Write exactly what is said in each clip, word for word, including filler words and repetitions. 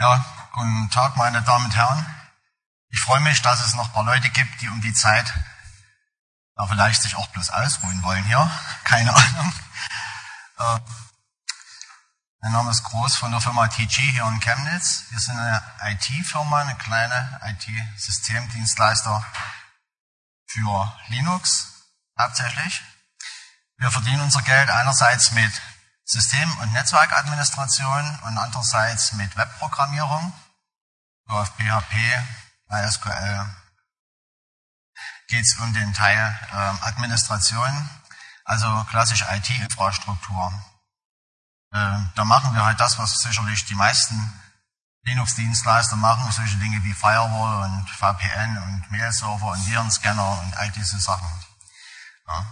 Ja, guten Tag, meine Damen und Herren. Ich freue mich, dass es noch ein paar Leute gibt, die um die Zeit ja, vielleicht sich auch bloß ausruhen wollen hier. Keine Ahnung. Äh, mein Name ist Groß von der Firma T G hier in Chemnitz. Wir sind eine I T-Firma, eine kleine I T-Systemdienstleister für Linux hauptsächlich. Wir verdienen unser Geld einerseits mit System- und Netzwerkadministration und andererseits mit Webprogrammierung. Auf P H P, M S Q L geht es um den Teil äh, Administration, also klassische I T-Infrastruktur. Äh, da machen wir halt das, was sicherlich die meisten Linux-Dienstleister machen, solche Dinge wie Firewall und V P N und Mail-Server und Virenscanner und all diese Sachen. Ja.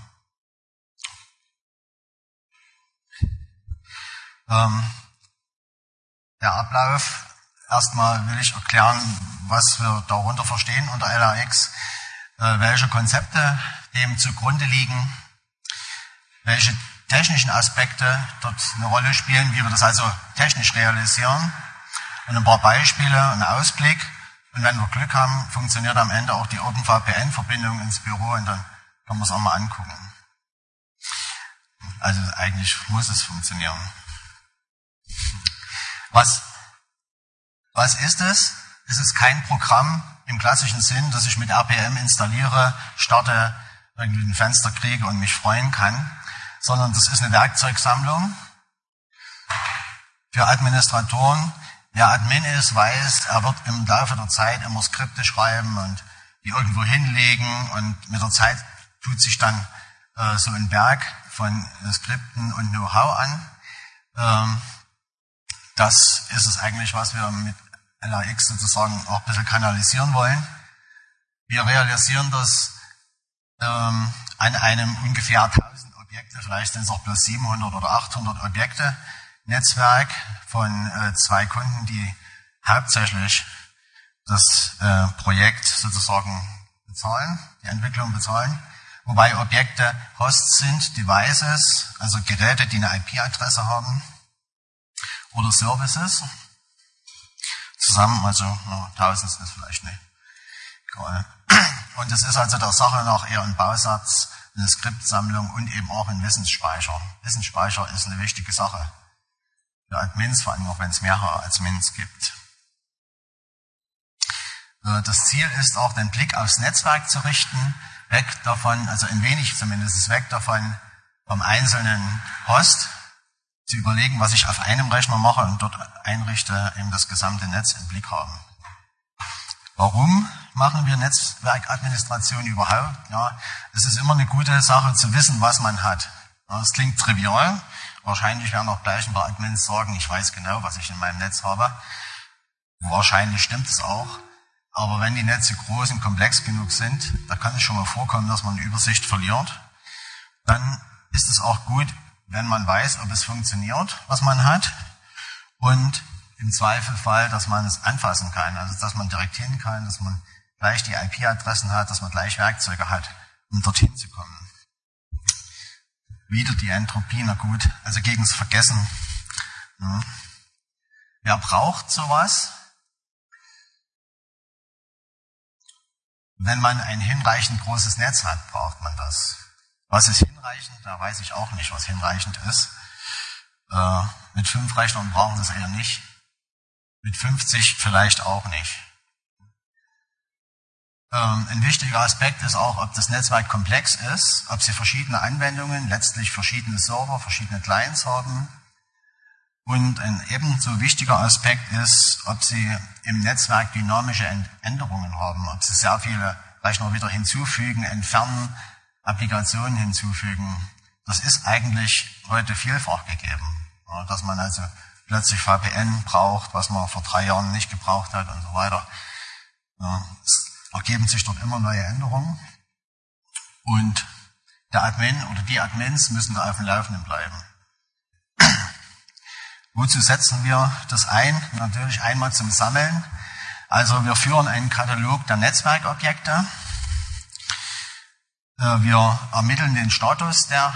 Ähm, der Ablauf, erstmal will ich erklären, was wir darunter verstehen unter L A X, äh, welche Konzepte dem zugrunde liegen, welche technischen Aspekte dort eine Rolle spielen, wie wir das also technisch realisieren und ein paar Beispiele, einen Ausblick. Und wenn wir Glück haben, funktioniert am Ende auch die OpenVPN-Verbindung ins Büro und dann können wir es auch mal angucken. Also eigentlich muss es funktionieren. Was, was ist es? Es ist kein Programm im klassischen Sinn, das ich mit R P M installiere, starte, irgendwie ein Fenster kriege und mich freuen kann, sondern das ist eine Werkzeugsammlung für Administratoren. Wer Admin ist, weiß, er wird im Laufe der Zeit immer Skripte schreiben und die irgendwo hinlegen und mit der Zeit tut sich dann äh, so ein Berg von äh, Skripten und Know-how an. Ähm, Das ist es eigentlich, was wir mit L A X sozusagen auch ein bisschen kanalisieren wollen. Wir realisieren das ähm, an einem ungefähr tausend Objekte, vielleicht sind es auch bloß siebenhundert oder achthundert Objekte, Netzwerk von äh, zwei Kunden, die hauptsächlich das äh, Projekt sozusagen bezahlen, die Entwicklung bezahlen. Wobei Objekte Hosts sind, Devices, also Geräte, die eine I P-Adresse haben, oder Services. Zusammen, also no, tausend ist vielleicht nicht. Und es ist also der Sache nach eher ein Bausatz, eine Skriptsammlung und eben auch ein Wissensspeicher. Wissensspeicher ist eine wichtige Sache für Admins, vor allem auch wenn es mehrere Admins gibt. Das Ziel ist auch, den Blick aufs Netzwerk zu richten, weg davon, also ein wenig zumindest weg davon vom einzelnen Host, zu überlegen, was ich auf einem Rechner mache und dort einrichte, eben das gesamte Netz im Blick haben. Warum machen wir Netzwerkadministration überhaupt? Ja, es ist immer eine gute Sache zu wissen, was man hat. Ja, das klingt trivial. Wahrscheinlich werden auch gleich ein paar Admins sagen, ich weiß genau, was ich in meinem Netz habe. Wahrscheinlich stimmt es auch. Aber wenn die Netze groß und komplex genug sind, da kann es schon mal vorkommen, dass man eine Übersicht verliert. Dann ist es auch gut, wenn man weiß, ob es funktioniert, was man hat, und im Zweifelfall, dass man es anfassen kann, also dass man direkt hin kann, dass man gleich die I P-Adressen hat, dass man gleich Werkzeuge hat, um dorthin zu kommen. Wieder die Entropie, na gut, also gegen das Vergessen. Ja. Wer braucht sowas? Wenn man ein hinreichend großes Netz hat, braucht man das. Was ist hinreichend? Da weiß ich auch nicht, was hinreichend ist. Äh, mit fünf Rechnern brauchen Sie es eher nicht. Mit fünfzig vielleicht auch nicht. Ähm, ein wichtiger Aspekt ist auch, ob das Netzwerk komplex ist, ob Sie verschiedene Anwendungen, letztlich verschiedene Server, verschiedene Clients haben. Und ein ebenso wichtiger Aspekt ist, ob Sie im Netzwerk dynamische Änderungen haben, ob Sie sehr viele Rechner wieder hinzufügen, entfernen, Applikationen hinzufügen. Das ist eigentlich heute vielfach gegeben. Ja, dass man also plötzlich V P N braucht, was man vor drei Jahren nicht gebraucht hat und so weiter. Ja, es ergeben sich dort immer neue Änderungen. Und der Admin oder die Admins müssen da auf dem Laufenden bleiben. Wozu setzen wir das ein? Natürlich einmal zum Sammeln. Also wir führen einen Katalog der Netzwerkobjekte. Wir ermitteln den Status der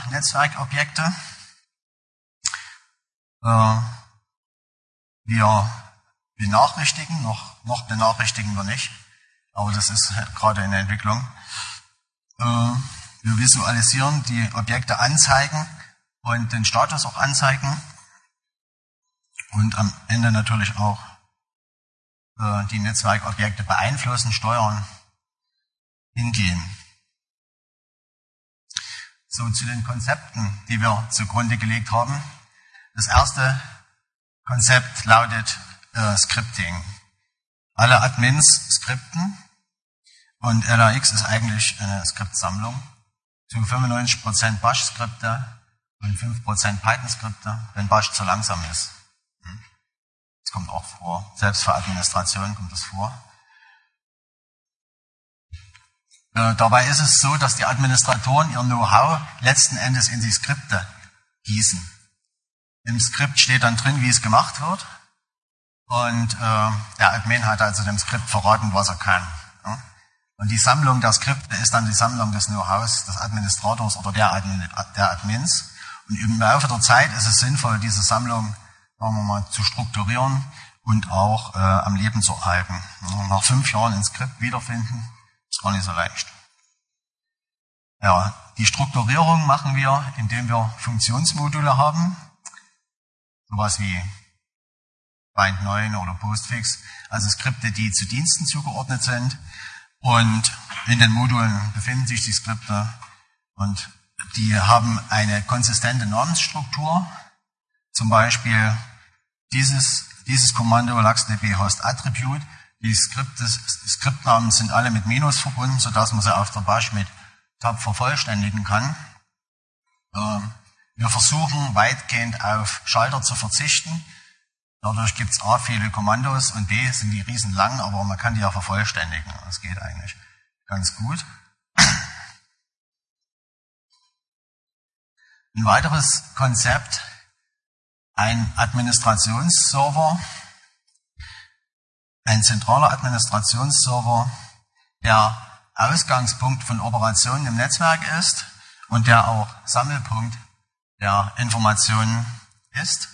Netzwerkobjekte. Wir benachrichtigen, noch, noch benachrichtigen wir nicht, aber das ist gerade in der Entwicklung. Äh, wir visualisieren die Objekte anzeigen und den Status auch anzeigen und am Ende natürlich auch äh, die Netzwerkobjekte beeinflussen, steuern, hingehen. So, zu den Konzepten, die wir zugrunde gelegt haben. Das erste Konzept lautet äh, Scripting. Alle Admins skripten und L A X ist eigentlich eine Skriptsammlung. Zu fünfundneunzig Prozent Bash-Skripte und fünf Prozent Python-Skripte, wenn Bash zu langsam ist. Das kommt auch vor. Selbst für Administration kommt das vor. Äh, dabei ist es so, dass die Administratoren ihr Know-how letzten Endes in die Skripte gießen. Im Skript steht dann drin, wie es gemacht wird. Und äh, der Admin hat also dem Skript verraten, was er kann. Ja? Und die Sammlung der Skripte ist dann die Sammlung des Know-hows des Administrators oder der, Admin, der Admins. Und im Laufe der Zeit ist es sinnvoll, diese Sammlung, sagen wir mal, zu strukturieren und auch äh, am Leben zu erhalten. Ja, nach fünf Jahren ein Skript wiederfinden, ist gar nicht so leicht. Ja, die Strukturierung machen wir, indem wir Funktionsmodule haben. Sowas wie bind neun oder Postfix, also Skripte, die zu Diensten zugeordnet sind. Und in den Modulen befinden sich die Skripte und die haben eine konsistente Namensstruktur. Zum Beispiel dieses, dieses Kommando LuxDB Host Attribute. Die Skripte, Skriptnamen sind alle mit Minus verbunden, sodass man sie auf der Bash mit Tab vervollständigen kann. Wir versuchen weitgehend auf Schalter zu verzichten. Dadurch gibt es A, viele Kommandos und B, sind die riesen lang, aber man kann die ja vervollständigen. Das geht eigentlich ganz gut. Ein weiteres Konzept, ein Administrationsserver, ein zentraler Administrationsserver, der Ausgangspunkt von Operationen im Netzwerk ist und der auch Sammelpunkt der Informationen ist.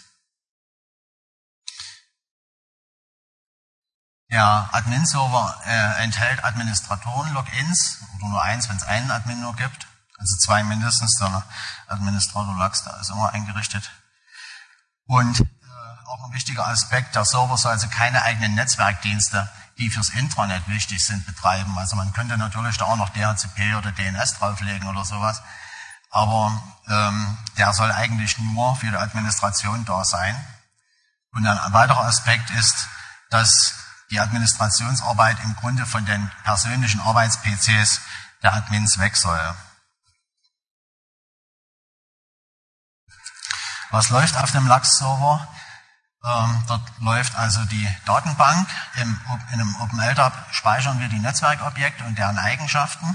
Der Admin-Server äh, enthält Administratoren-Logins, oder nur eins, wenn es einen Admin nur gibt. Also zwei mindestens, der Administrator Lux, da ist immer eingerichtet. Und äh, auch ein wichtiger Aspekt, der Server soll also keine eigenen Netzwerkdienste, die fürs Intranet wichtig sind, betreiben. Also man könnte natürlich da auch noch D H C P oder D N S drauflegen oder sowas. Aber ähm, der soll eigentlich nur für die Administration da sein. Und ein weiterer Aspekt ist, dass die Administrationsarbeit im Grunde von den persönlichen Arbeits-P Cs der Admins weg soll. Was läuft auf dem Lux-Server? Ähm, dort läuft also die Datenbank. Im, in einem OpenLDAP speichern wir die Netzwerkobjekte und deren Eigenschaften.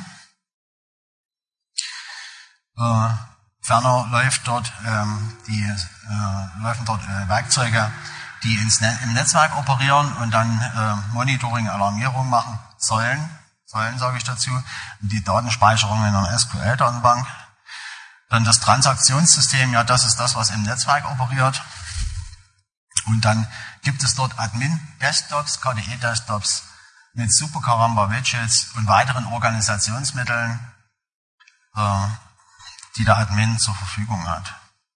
Äh, ferner läuft dort, ähm, die, äh, laufen dort äh, Werkzeuge, die ins Ne- im Netzwerk operieren und dann äh, Monitoring, Alarmierung machen sollen, sollen sage ich dazu, und die Datenspeicherung in einer S Q L-Datenbank. Dann das Transaktionssystem, ja, das ist das, was im Netzwerk operiert. Und dann gibt es dort Admin-Desktops, K D E-Desktops mit Super-Caramba-Widgets und weiteren Organisationsmitteln, äh, die der Admin zur Verfügung hat.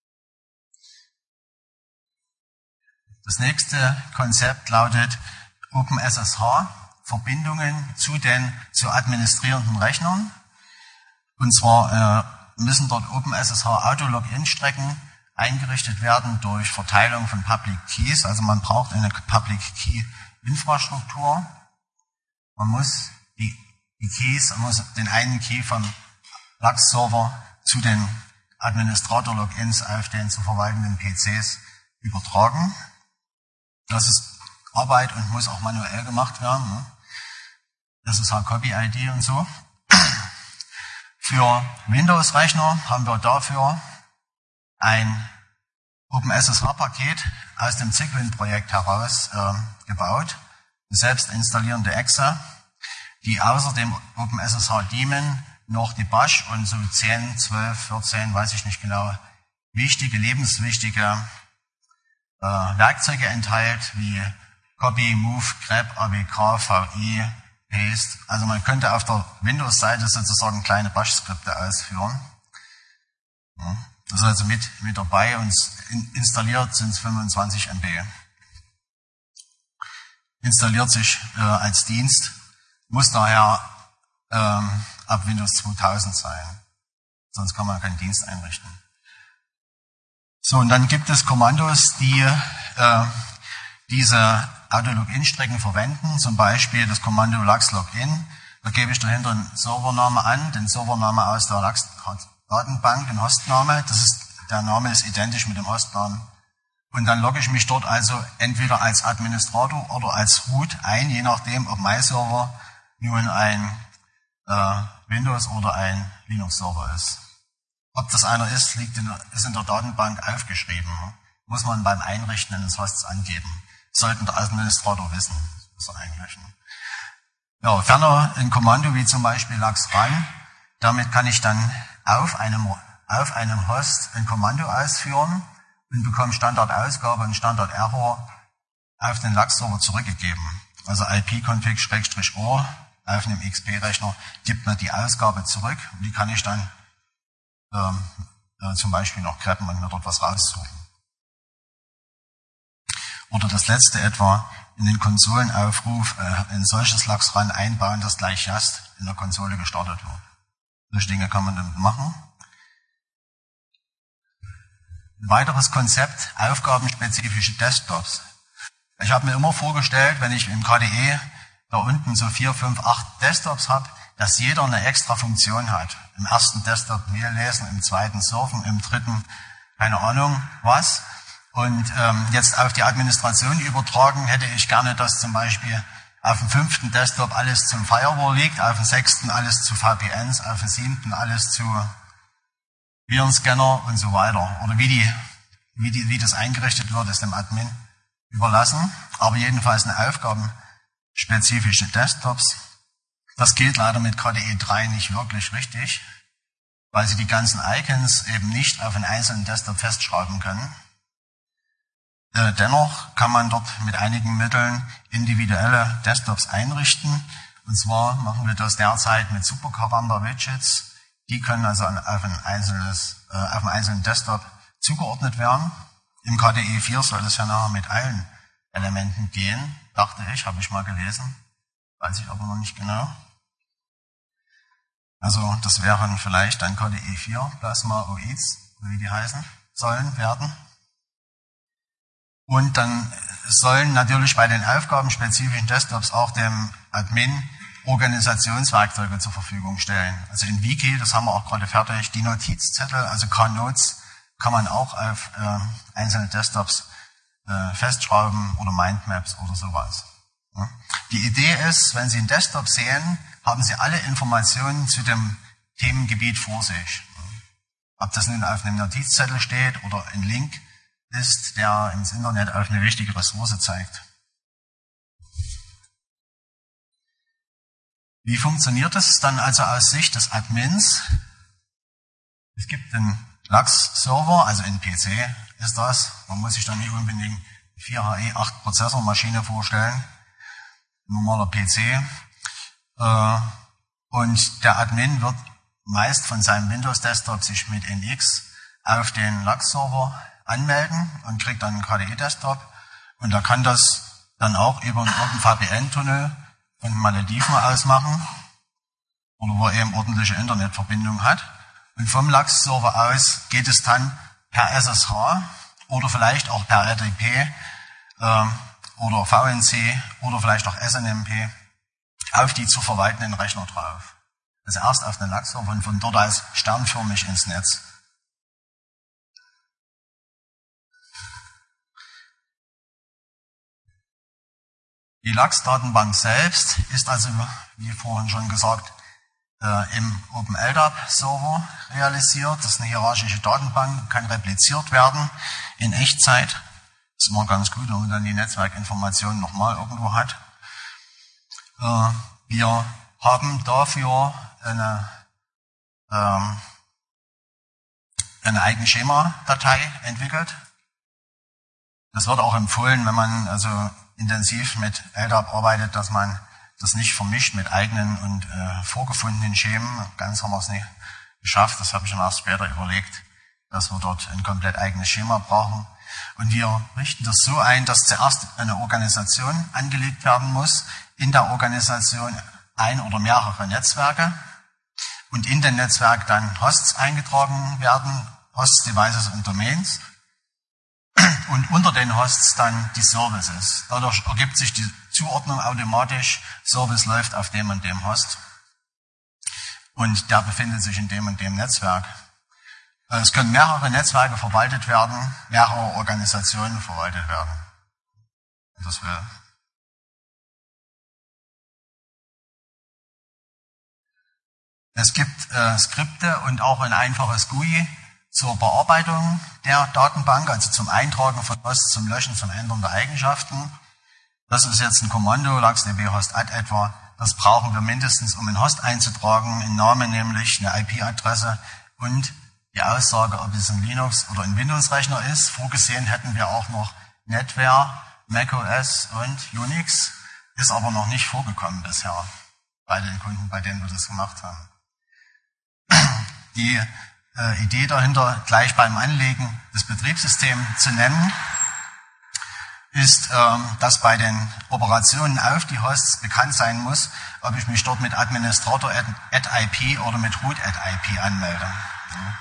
Das nächste Konzept lautet OpenSSH, Verbindungen zu den zu administrierenden Rechnern. Und zwar äh, müssen dort OpenSSH Auto-Login-Strecken eingerichtet werden durch Verteilung von Public Keys. Also man braucht eine Public Key-Infrastruktur. Man muss die, die Keys, man muss den einen Key vom Lux-Server zu den Administrator-Logins auf den zu verwaltenden P Cs übertragen. Das ist Arbeit und muss auch manuell gemacht werden. Ne? Das ist Copy-I D und so. Für Windows-Rechner haben wir dafür ein OpenSSH-Paket aus dem Cygwin-Projekt heraus äh, gebaut, eine selbst installierende Exe, die außer dem OpenSSH-Daemon noch die Bash und so zehn, zwölf, vierzehn, weiß ich nicht genau, wichtige, lebenswichtige äh, Werkzeuge enthält, wie Copy, Move, Grep, A B K, V I, Paste. Also man könnte auf der Windows-Seite sozusagen kleine Bash-Skripte ausführen. Ja, das ist also mit, mit dabei und in, installiert sind es fünfundzwanzig Megabyte. Installiert sich äh, als Dienst, muss daher ähm, ab Windows zweitausend sein. Sonst kann man keinen Dienst einrichten. So, und dann gibt es Kommandos, die äh, diese Auto-Login-Strecken verwenden, zum Beispiel das Kommando lax-login. Da gebe ich dahinter einen Servername an, den Servername aus der Lax-Datenbank, den Hostname. Das ist, der Name ist identisch mit dem Hostnamen. Und dann logge ich mich dort also entweder als Administrator oder als Root ein, je nachdem, ob mein Server nun ein äh, Windows- oder ein Linux-Server ist. Ob das einer ist, liegt in der, ist in der Datenbank aufgeschrieben. Muss man beim Einrichten eines Hosts angeben. Sollten der Administrator wissen. Das ist er eigentlich. Ja, ferner ein Kommando wie zum Beispiel lax-run. Damit kann ich dann auf einem, auf einem Host ein Kommando ausführen und bekomme Standardausgabe und Standard-Error auf den Lax-Server zurückgegeben. Also I P-Config-O auf einem X P-Rechner gibt mir die Ausgabe zurück und die kann ich dann ähm, äh, zum Beispiel noch greppen und mir dort was raussuchen. Oder das letzte etwa, in den Konsolenaufruf äh, ein solches lax-run einbauen, das gleich just in der Konsole gestartet wird. Solche Dinge kann man damit machen. Ein weiteres Konzept, aufgabenspezifische Desktops. Ich habe mir immer vorgestellt, wenn ich im K D E da unten so vier, fünf, acht Desktops habe, dass jeder eine extra Funktion hat. Im ersten Desktop Mail lesen, im zweiten surfen, im dritten keine Ahnung was. Und ähm, jetzt auf die Administration übertragen hätte ich gerne, dass zum Beispiel auf dem fünften Desktop alles zum Firewall liegt, auf dem sechsten alles zu V P Ns, auf dem siebten alles zu Virenscanner und so weiter. Oder wie, die, wie, die, wie das eingerichtet wird, ist dem Admin überlassen. Aber jedenfalls eine aufgabenspezifische Desktops. Das geht leider mit K D E drei nicht wirklich richtig, weil Sie die ganzen Icons eben nicht auf einen einzelnen Desktop festschreiben können. Äh, dennoch kann man dort mit einigen Mitteln individuelle Desktops einrichten. Und zwar machen wir das derzeit mit Supercaramba-Widgets. Die können also auf, ein einzelnes, äh, auf einen einzelnen Desktop zugeordnet werden. Im K D E vier soll das ja nachher mit allen Elementen gehen, dachte ich, habe ich mal gelesen. Weiß ich aber noch nicht genau. Also das wären vielleicht dann K D E vier, Plasma-Oids, wie die heißen sollen, werden. Und dann sollen natürlich bei den aufgabenspezifischen Desktops auch dem Admin Organisationswerkzeuge zur Verfügung stellen. Also in Wiki, das haben wir auch gerade fertig, die Notizzettel, also K-Notes, kann man auch auf äh, einzelne Desktops äh, festschrauben oder Mindmaps oder sowas. Ja. Die Idee ist, wenn Sie einen Desktop sehen, haben Sie alle Informationen zu dem Themengebiet vor sich. Ob das nun auf einem Notizzettel steht oder ein Link ist, der ins Internet auf eine wichtige Ressource zeigt. Wie funktioniert das dann also aus Sicht des Admins? Es gibt einen Lax-Server, also ein P C ist das. Man muss sich dann nicht unbedingt vier H E acht Prozessormaschine vorstellen. Normaler P C. Und der Admin wird meist von seinem Windows-Desktop sich mit N X auf den Lax-Server anmelden und kriegt dann einen K D E-Desktop. Und er kann das dann auch über einen V P N-Tunnel von Malediven aus machen, oder wo er eben ordentliche Internetverbindung hat. Und vom Lax-Server aus geht es dann per S S H oder vielleicht auch per R D P äh, oder V N C oder vielleicht auch S N M P auf die zu verwaltenden Rechner drauf. Also erst auf den Lax-Server und von dort aus sternförmig ins Netz. Die Lax-Datenbank selbst ist also, wie vorhin schon gesagt, äh, im OpenLDAP-Server realisiert. Das ist eine hierarchische Datenbank, kann repliziert werden in Echtzeit. Das ist immer ganz gut, wenn man dann die Netzwerkinformationen nochmal irgendwo hat. Äh, wir haben dafür eine, ähm, eine eigene Schema-Datei entwickelt. Das wird auch empfohlen, wenn man also intensiv mit L D A P arbeitet, dass man das nicht vermischt mit eigenen und äh, vorgefundenen Schemen. Ganz haben wir es nicht geschafft, das habe ich dann erst später überlegt, dass wir dort ein komplett eigenes Schema brauchen. Und wir richten das so ein, dass zuerst eine Organisation angelegt werden muss, in der Organisation ein oder mehrere Netzwerke und in den Netzwerk dann Hosts eingetragen werden, Hosts, Devices und Domains und unter den Hosts dann die Services. Dadurch ergibt sich die Zuordnung automatisch, Service läuft auf dem und dem Host und der befindet sich in dem und dem Netzwerk. Es können mehrere Netzwerke verwaltet werden, mehrere Organisationen verwaltet werden. Das will. Es gibt äh, Skripte und auch ein einfaches G U I zur Bearbeitung der Datenbank, also zum Eintragen von Hosts, zum Löschen, zum Ändern der Eigenschaften. Das ist jetzt ein Kommando, LuxDB host add etwa. Das brauchen wir mindestens, um einen Host einzutragen, einen Namen, nämlich eine I P-Adresse und die Aussage, ob es ein Linux- oder ein Windows-Rechner ist. Vorgesehen hätten wir auch noch NetWare, macOS und Unix, ist aber noch nicht vorgekommen bisher bei den Kunden, bei denen wir das gemacht haben. Die äh, Idee dahinter, gleich beim Anlegen des Betriebssystems zu nennen, ist, ähm, dass bei den Operationen auf die Hosts bekannt sein muss, ob ich mich dort mit Administrator at I P oder mit root at I P anmelde. Ja.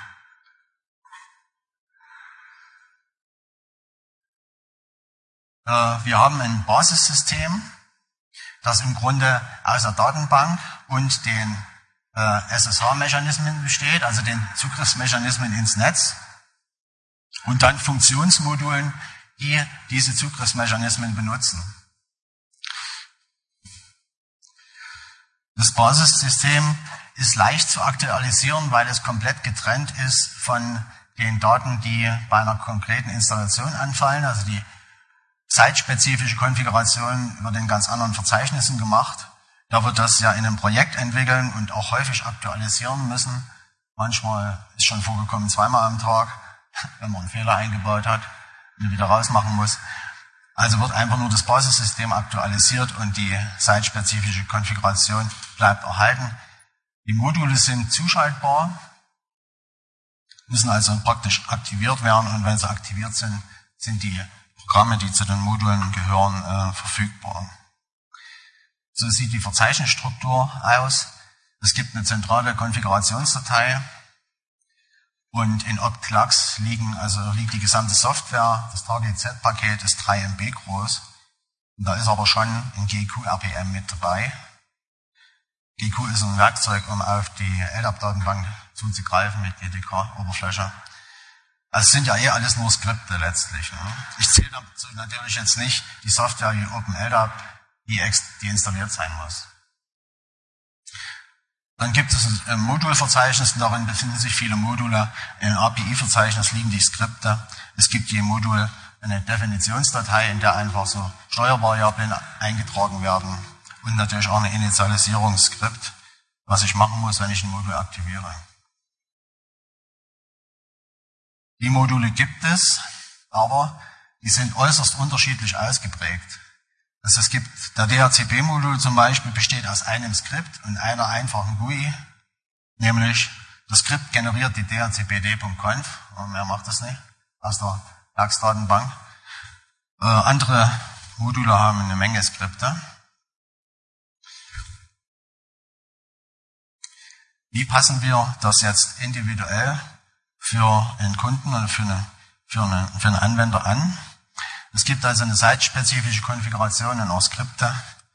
Wir haben ein Basissystem, das im Grunde aus der Datenbank und den äh, S S H-Mechanismen besteht, also den Zugriffsmechanismen ins Netz und dann Funktionsmodulen, die diese Zugriffsmechanismen benutzen. Das Basissystem ist leicht zu aktualisieren, weil es komplett getrennt ist von den Daten, die bei einer konkreten Installation anfallen, also die zeitspezifische Konfiguration wird in ganz anderen Verzeichnissen gemacht. Da wird das ja in einem Projekt entwickeln und auch häufig aktualisieren müssen. Manchmal ist schon vorgekommen zweimal am Tag, wenn man einen Fehler eingebaut hat und wieder rausmachen muss. Also wird einfach nur das Basissystem aktualisiert und die zeitspezifische Konfiguration bleibt erhalten. Die Module sind zuschaltbar, müssen also praktisch aktiviert werden und wenn sie aktiviert sind, sind die Programme, die zu den Modulen gehören, äh, verfügbar. So sieht die Verzeichnisstruktur aus. Es gibt eine zentrale Konfigurationsdatei und in opt-clax liegen, also liegt die gesamte Software. Das Target Z-Paket ist drei Megabyte groß. Und da ist aber schon ein G Q R P M mit dabei. G Q ist ein Werkzeug, um auf die L D A P-Datenbank zuzugreifen mit G T K-Oberfläche. Also es sind ja eh alles nur Skripte letztlich. Ne? Ich zähle dazu natürlich jetzt nicht die Software wie OpenLDAP, die, die installiert sein muss. Dann gibt es ein Modulverzeichnis und darin befinden sich viele Module. Im A P I-Verzeichnis liegen die Skripte. Es gibt je Modul eine Definitionsdatei, in der einfach so Steuervariablen eingetragen werden und natürlich auch eine Initialisierungsskript, was ich machen muss, wenn ich ein Modul aktiviere. Die Module gibt es, aber die sind äußerst unterschiedlich ausgeprägt. Also es gibt, der D H C P-Modul zum Beispiel besteht aus einem Skript und einer einfachen G U I, nämlich das Skript generiert die D H C P D Punkt conf, mehr macht das nicht, aus der LuxDatenbank. Äh, andere Module haben eine Menge Skripte. Wie passen wir das jetzt individuell für einen Kunden oder für, eine, für, eine, für einen Anwender an? Es gibt also eine site-spezifische Konfiguration und auch Skripte.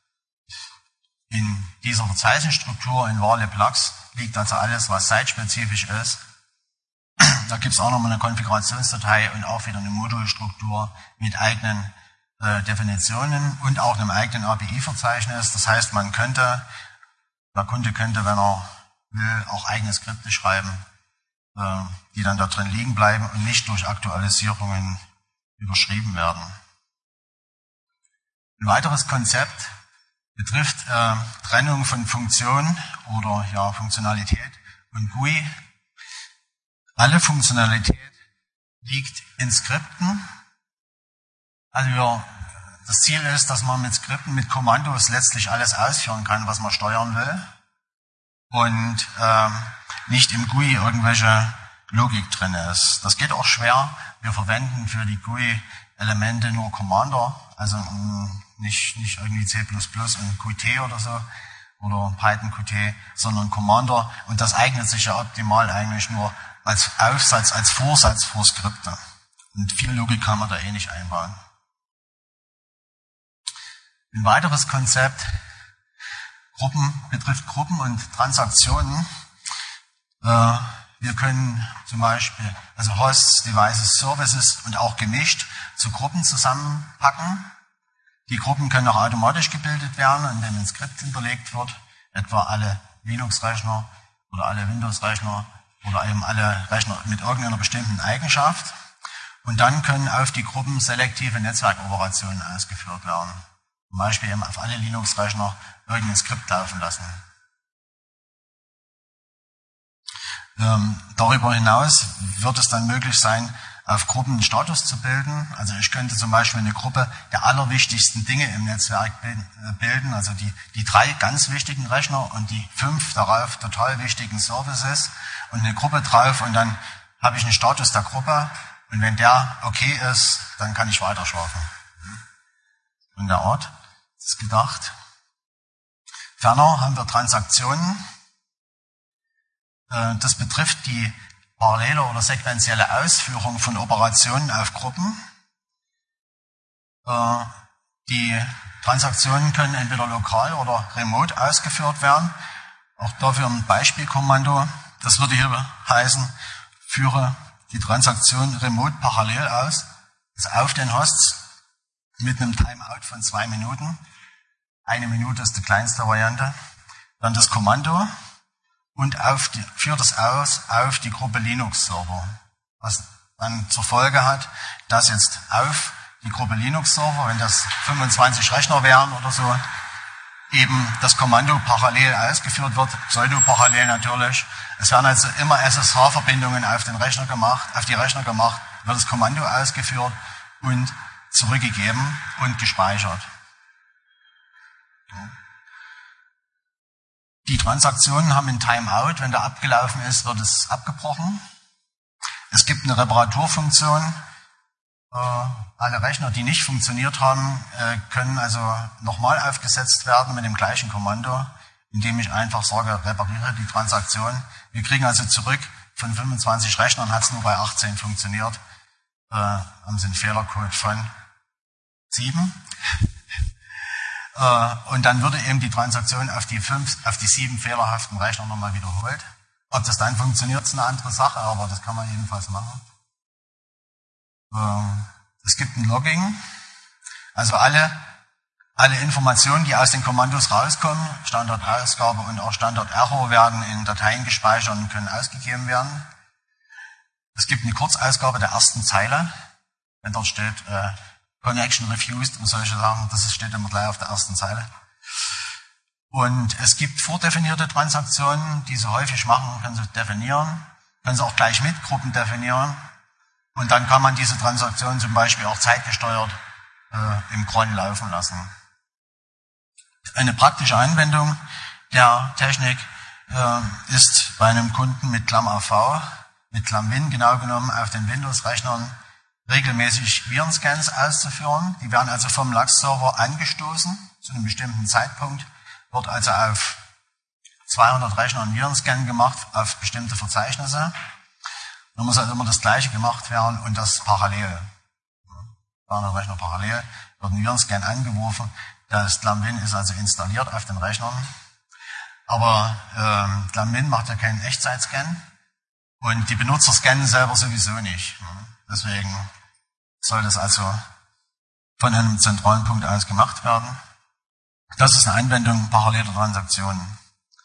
In dieser Verzeichnisstruktur in Varlib Lux liegt also alles, was site-spezifisch ist. Da gibt es auch nochmal eine Konfigurationsdatei und auch wieder eine Modulstruktur mit eigenen äh, Definitionen und auch einem eigenen A P I-Verzeichnis. Das heißt, man könnte, der Kunde könnte, wenn er will, auch eigene Skripte schreiben, äh, die dann da drin liegen bleiben und nicht durch Aktualisierungen überschrieben werden. Ein weiteres Konzept betrifft äh, Trennung von Funktion oder ja, Funktionalität und G U I. Alle Funktionalität liegt in Skripten. Also wir das Ziel ist, dass man mit Skripten, mit Kommandos letztlich alles ausführen kann, was man steuern will. Und ähm, nicht im G U I irgendwelche Logik drin ist. Das geht auch schwer. Wir verwenden für die G U I-Elemente nur Commander, also mh, nicht, nicht irgendwie C plus plus und Qt oder so, oder Python Qt, sondern Commander. Und das eignet sich ja optimal eigentlich nur als Aufsatz, als Vorsatz vor Skripte. Und viel Logik kann man da eh nicht einbauen. Ein weiteres Konzept Gruppen, betrifft Gruppen und Transaktionen. Äh, wir können zum Beispiel also Hosts, Devices, Services und auch gemischt zu Gruppen zusammenpacken. Die Gruppen können auch automatisch gebildet werden, indem ein Skript hinterlegt wird, etwa alle Linux-Rechner oder alle Windows-Rechner oder eben alle Rechner mit irgendeiner bestimmten Eigenschaft. Und dann können auf die Gruppen selektive Netzwerkoperationen ausgeführt werden. Zum Beispiel eben auf alle Linux-Rechner irgendein Skript laufen lassen. Ähm, darüber hinaus wird es dann möglich sein, auf Gruppen einen Status zu bilden. Also ich könnte zum Beispiel eine Gruppe der allerwichtigsten Dinge im Netzwerk bilden, also die, die drei ganz wichtigen Rechner und die fünf darauf total wichtigen Services und eine Gruppe drauf und dann habe ich einen Status der Gruppe und wenn der okay ist, dann kann ich weiterschlafen. In der Art ist gedacht. Ferner haben wir Transaktionen. Das betrifft die parallele oder sequentielle Ausführung von Operationen auf Gruppen. Die Transaktionen können entweder lokal oder remote ausgeführt werden. Auch dafür ein Beispielkommando. Das würde hier heißen, führe die Transaktion remote parallel aus, also auf den Hosts mit einem Timeout von zwei Minuten. Eine Minute ist die kleinste Variante. Dann das Kommando und auf die, führt es aus auf die Gruppe Linux-Server. Was dann zur Folge hat, dass jetzt auf die Gruppe Linux-Server, wenn das fünfundzwanzig Rechner wären oder so, eben das Kommando parallel ausgeführt wird, pseudo-parallel natürlich. Es werden also immer S S H-Verbindungen auf den Rechner gemacht, auf die Rechner gemacht, wird das Kommando ausgeführt und zurückgegeben und gespeichert. Die Transaktionen haben ein Timeout. Wenn der abgelaufen ist, wird es abgebrochen. Es gibt eine Reparaturfunktion. Äh, alle Rechner, die nicht funktioniert haben, äh, können also nochmal aufgesetzt werden mit dem gleichen Kommando, indem ich einfach sage, repariere die Transaktion. Wir kriegen also zurück, von fünfundzwanzig Rechnern hat es nur bei achtzehn funktioniert. Äh, haben sie einen Fehlercode von sieben. Und dann würde eben die Transaktion auf die fünf, auf die sieben fehlerhaften Rechner nochmal wiederholt. Ob das dann funktioniert, ist eine andere Sache, aber das kann man jedenfalls machen. Es gibt ein Logging. Also alle, alle Informationen, die aus den Kommandos rauskommen, Standortausgabe und auch Standort-Error, werden in Dateien gespeichert und können ausgegeben werden. Es gibt eine Kurzausgabe der ersten Zeile. Wenn dort steht, äh, Connection refused und solche Sachen, das steht immer gleich auf der ersten Zeile. Und es gibt vordefinierte Transaktionen, die Sie häufig machen, können Sie definieren, können Sie auch gleich mit Gruppen definieren. Und dann kann man diese Transaktionen zum Beispiel auch zeitgesteuert äh, im Cron laufen lassen. Eine praktische Anwendung der Technik äh, ist bei einem Kunden mit ClamAV, mit ClamWin genau genommen auf den Windows-Rechnern regelmäßig Virenscans auszuführen. Die werden also vom Lux-Server angestoßen zu einem bestimmten Zeitpunkt, wird also auf zweihundert Rechnern Virenscan gemacht auf bestimmte Verzeichnisse. Da muss halt immer das Gleiche gemacht werden und das parallel. zweihundert Rechner parallel, wird ein Virenscan angeworfen. Das ClamWin ist also installiert auf den Rechnern. Aber ähm, ClamWin macht ja keinen Echtzeitscan und die Benutzer scannen selber sowieso nicht. Deswegen soll das also von einem zentralen Punkt aus gemacht werden. Das ist eine Anwendung paralleler Transaktionen.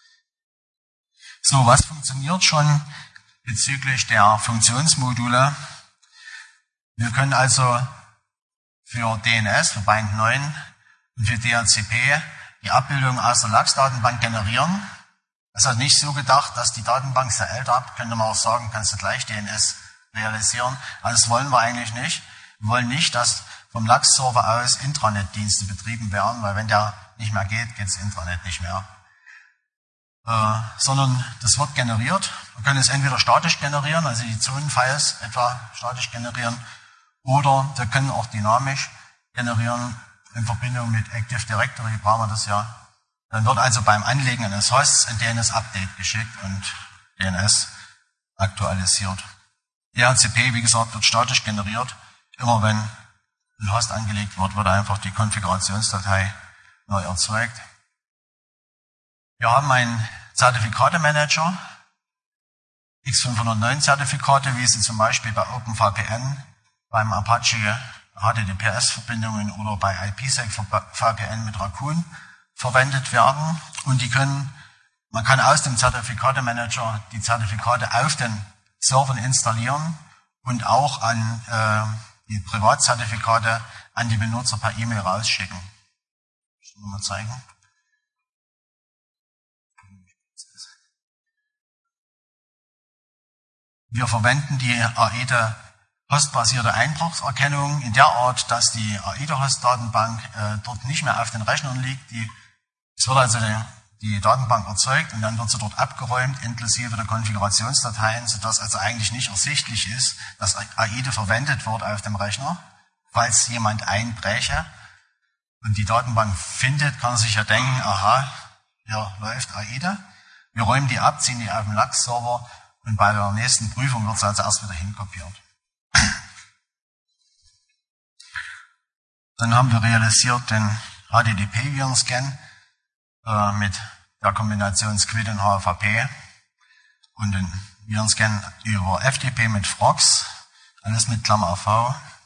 So, was funktioniert schon bezüglich der Funktionsmodule? Wir können also für D N S, für Bind neun und für D H C P die Abbildung aus der Lux-Datenbank generieren. Das ist nicht so gedacht, dass die Datenbank sehr älter ab, könnte man auch sagen, kannst du gleich D N S realisieren. Also das wollen wir eigentlich nicht. Wir wollen nicht, dass vom Lux-Server aus Intranet-Dienste betrieben werden, weil wenn der nicht mehr geht, geht das Intranet nicht mehr. Äh, sondern das wird generiert. Wir können es entweder statisch generieren, also die Zonenfiles etwa statisch generieren, oder wir können auch dynamisch generieren in Verbindung mit Active Directory, brauchen wir das ja. Dann wird also beim Anlegen eines Hosts ein D N S-Update geschickt und D N S aktualisiert. D H C P, wie gesagt, wird statisch generiert. Immer wenn ein Host angelegt wird, wird einfach die Konfigurationsdatei neu erzeugt. Wir haben einen Zertifikate-Manager, X fünfhundertneun Zertifikate, wie sie zum Beispiel bei OpenVPN, beim Apache H T T P S-Verbindungen oder bei I P sec V P N mit Raccoon verwendet werden. Und die können, man kann aus dem Zertifikate-Manager die Zertifikate auf den Servern installieren und auch an äh, die Privatzertifikate an die Benutzer per E-Mail rausschicken. Ich will mal zeigen. Wir verwenden die AIDA hostbasierte Einbruchserkennung in der Art, dass die AIDA-Host-Datenbank äh, dort nicht mehr auf den Rechnern liegt. Die, es wird also die, die Datenbank erzeugt und dann wird sie dort abgeräumt, inklusive der Konfigurationsdateien, sodass also eigentlich nicht ersichtlich ist, dass AIDA verwendet wird auf dem Rechner. Falls jemand einbreche und die Datenbank findet, kann er sich ja denken, aha, hier läuft AIDA. Wir räumen die ab, ziehen die auf den Lux-Server und bei der nächsten Prüfung wird sie also erst wieder hinkopiert. Dann haben wir realisiert den H T T P-Virenscan äh, mit der Kombination Squid und H F T P und den Virenscan über F T P mit Frox, alles mit Klammer V.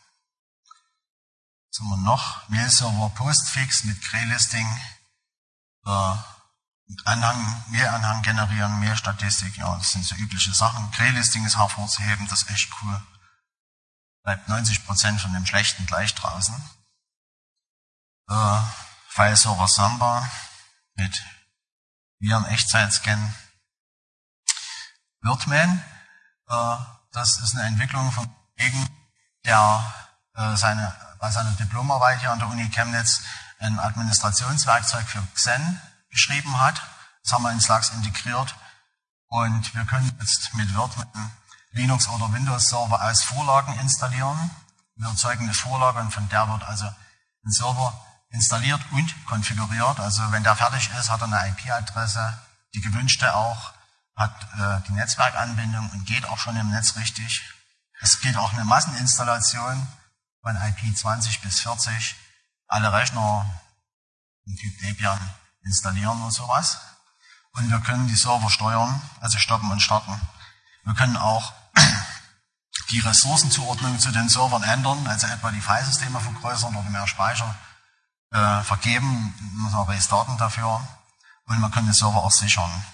Was haben wir noch? Mail-Server Postfix mit Grey-Listing, äh, Anhang, Mail-Anhang generieren, Mail-Statistik, ja, das sind so übliche Sachen. Grey-Listing ist hervorzuheben, das ist echt cool. Bleibt neunzig Prozent von dem Schlechten gleich draußen. Äh, File-Server Samba mit Viren-Echtzeit-Scan. Birdman, äh, das ist eine Entwicklung von Kollegen, der äh, seine, bei seiner Diplomarbeit hier an der Uni Chemnitz ein Administrationswerkzeug für Xen geschrieben hat. Das haben wir in Slux integriert und wir können jetzt mit Birdman Linux- oder Windows-Server als Vorlagen installieren. Wir erzeugen eine Vorlage und von der wird also ein Server installiert und konfiguriert. Also wenn der fertig ist, hat er eine I P-Adresse, die gewünschte auch, hat äh, die Netzwerkanbindung und geht auch schon im Netz richtig. Es geht auch eine Masseninstallation von I P zwanzig bis vierzig. Alle Rechner im Typ Debian installieren und sowas. Und wir können die Server steuern, also stoppen und starten. Wir können auch die Ressourcenzuordnung zu den Servern ändern, also etwa die Filesysteme vergrößern oder mehr Speicher äh, vergeben, müssen wir restarten dafür. Und man kann den Server auch sichern.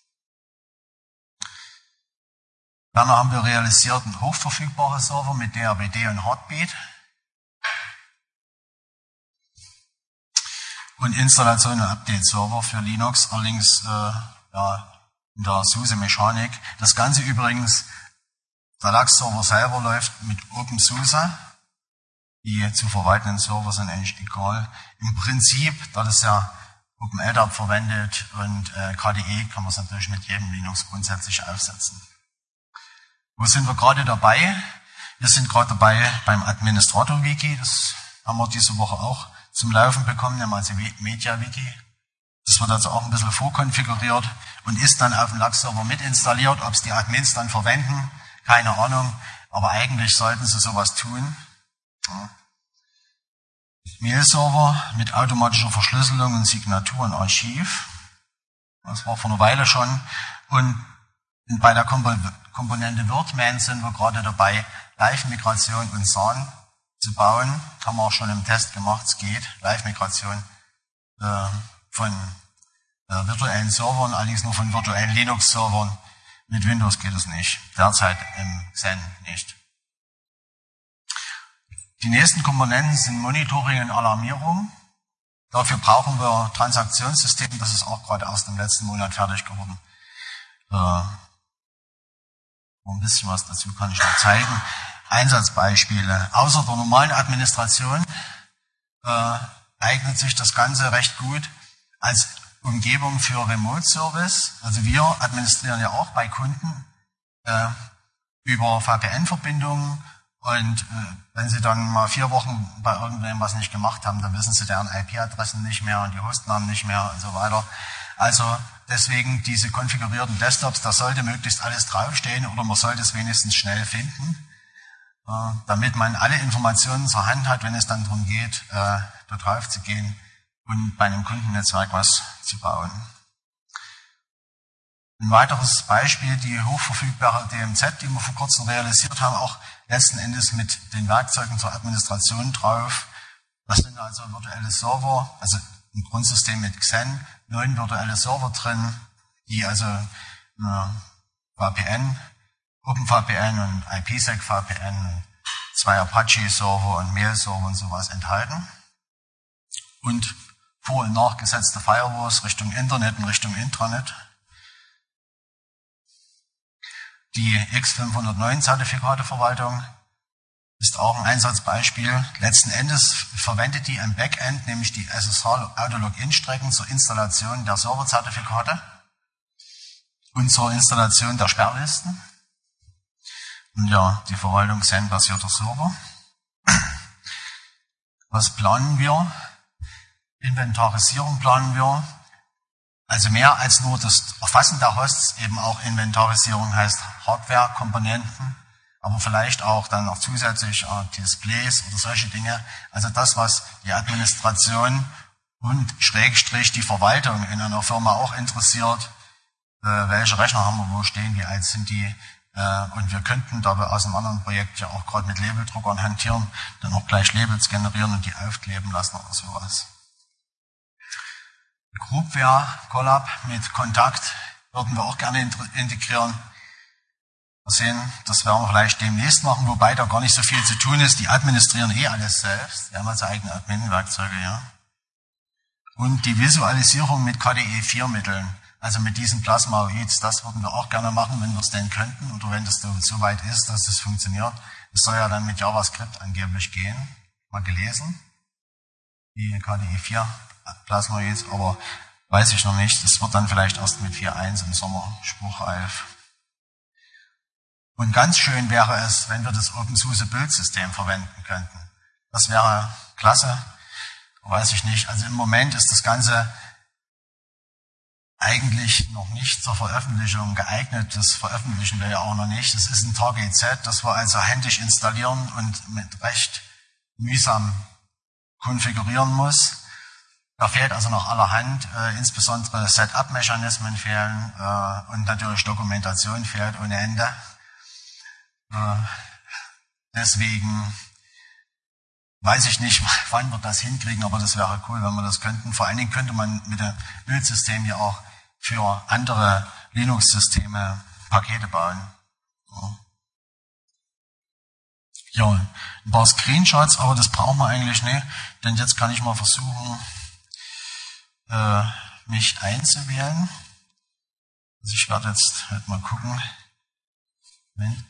Dann haben wir realisiert einen hochverfügbaren Server mit D H B D und Heartbeat. Und Installation und Update-Server für Linux, allerdings äh, ja, in der SUSE-Mechanik. Das Ganze übrigens, der Lux-Server selber läuft mit OpenSUSE. Die zu verwaltenden Server sind eigentlich egal. Im Prinzip, da das ja OpenLDAP verwendet und äh, K D E, kann man es natürlich mit jedem Linux grundsätzlich aufsetzen. Wo sind wir gerade dabei? Wir sind gerade dabei beim Administrator-Wiki. Das haben wir diese Woche auch zum Laufen bekommen, nämlich also Media-Wiki. Das wird also auch ein bisschen vorkonfiguriert und ist dann auf dem Lux-Server mit installiert. Ob es die Admins dann verwenden, keine Ahnung. Aber eigentlich sollten sie sowas tun. Ja. Mail-Server mit automatischer Verschlüsselung und Signatur und Archiv. Das war vor einer Weile schon. Und bei der Komponente Birdman sind wir gerade dabei, Live-Migration und S A N zu bauen. Haben wir auch schon im Test gemacht, es geht. Live-Migration äh, von äh, virtuellen Servern, allerdings nur von virtuellen Linux-Servern. Mit Windows geht es nicht. Derzeit im Xen nicht. Die nächsten Komponenten sind Monitoring und Alarmierung. Dafür brauchen wir Transaktionssysteme. Das ist auch gerade erst im letzten Monat fertig geworden. Äh, ein bisschen was dazu kann ich noch zeigen. Einsatzbeispiele. Außer der normalen Administration äh, eignet sich das Ganze recht gut als Umgebung für Remote Service. Also wir administrieren ja auch bei Kunden äh, über V P N-Verbindungen und äh, wenn Sie dann mal vier Wochen bei irgendwem was nicht gemacht haben, dann wissen Sie deren I P-Adressen nicht mehr und die Hostnamen nicht mehr und so weiter. Also deswegen diese konfigurierten Desktops, da sollte möglichst alles draufstehen oder man sollte es wenigstens schnell finden, äh, damit man alle Informationen zur Hand hat, wenn es dann darum geht, äh, da drauf zu gehen und bei einem Kundennetzwerk was zu bauen. Ein weiteres Beispiel, die hochverfügbare D M Z, die wir vor kurzem realisiert haben, auch letzten Endes mit den Werkzeugen zur Administration drauf. Das sind also virtuelle Server, also ein Grundsystem mit Xen, neun virtuelle Server drin, die also eine V P N, OpenVPN und IPsec-VPN, zwei Apache-Server und Mail-Server und sowas enthalten. Und vor- und nachgesetzte Firewalls Richtung Internet und Richtung Intranet. Die X fünfhundertneun Zertifikateverwaltung ist auch ein Einsatzbeispiel. Letzten Endes verwendet die im Backend, nämlich die S S H-Auto-Login-Strecken zur Installation der Serverzertifikate und zur Installation der Sperrlisten. Und ja, die Verwaltung Xen-basierter Server. Was planen wir? Inventarisierung planen wir. Also mehr als nur das Erfassen der Hosts, eben auch Inventarisierung heißt Hardware-Komponenten, aber vielleicht auch dann noch zusätzlich äh, Displays oder solche Dinge. Also das, was die Administration und Schrägstrich die Verwaltung in einer Firma auch interessiert. Äh, welche Rechner haben wir, wo stehen die, alt sind die? Äh, und wir könnten dabei aus einem anderen Projekt ja auch gerade mit Labeldruckern hantieren, dann auch gleich Labels generieren und die aufkleben lassen oder sowas. Groupware Collab mit Kontakt würden wir auch gerne integrieren. Wir sehen, das werden wir vielleicht demnächst machen, wobei da gar nicht so viel zu tun ist. Die administrieren eh alles selbst. Die haben also eigene Admin-Werkzeuge, ja. Und die Visualisierung mit K D E vier Mitteln, also mit diesen Plasmaoids, das würden wir auch gerne machen, wenn wir es denn könnten oder wenn das so weit ist, dass das funktioniert. Das soll ja dann mit JavaScript angeblich gehen. Mal gelesen. Die K D E vier Plasmaoids, aber weiß ich noch nicht. Das wird dann vielleicht erst mit vier Punkt eins im Sommer spruchreif. Und ganz schön wäre es, wenn wir das OpenSUSE-Bildsystem verwenden könnten. Das wäre klasse, weiß ich nicht. Also im Moment ist das Ganze eigentlich noch nicht zur Veröffentlichung geeignet. Das veröffentlichen wir ja auch noch nicht. Das ist ein T A G Z, das wir also händisch installieren und mit recht mühsam konfigurieren muss. Da fehlt also noch allerhand, äh, insbesondere Setup-Mechanismen fehlen äh, und natürlich Dokumentation fehlt ohne Ende. Äh, deswegen weiß ich nicht, wann wir das hinkriegen, aber das wäre cool, wenn wir das könnten. Vor allen Dingen könnte man mit dem Bildsystem ja auch für andere Linux-Systeme Pakete bauen. Ja. Ja, ein paar Screenshots, aber das brauchen wir eigentlich nicht, denn jetzt kann ich mal versuchen, äh, mich einzuwählen. Also ich werde jetzt halt mal gucken. Moment.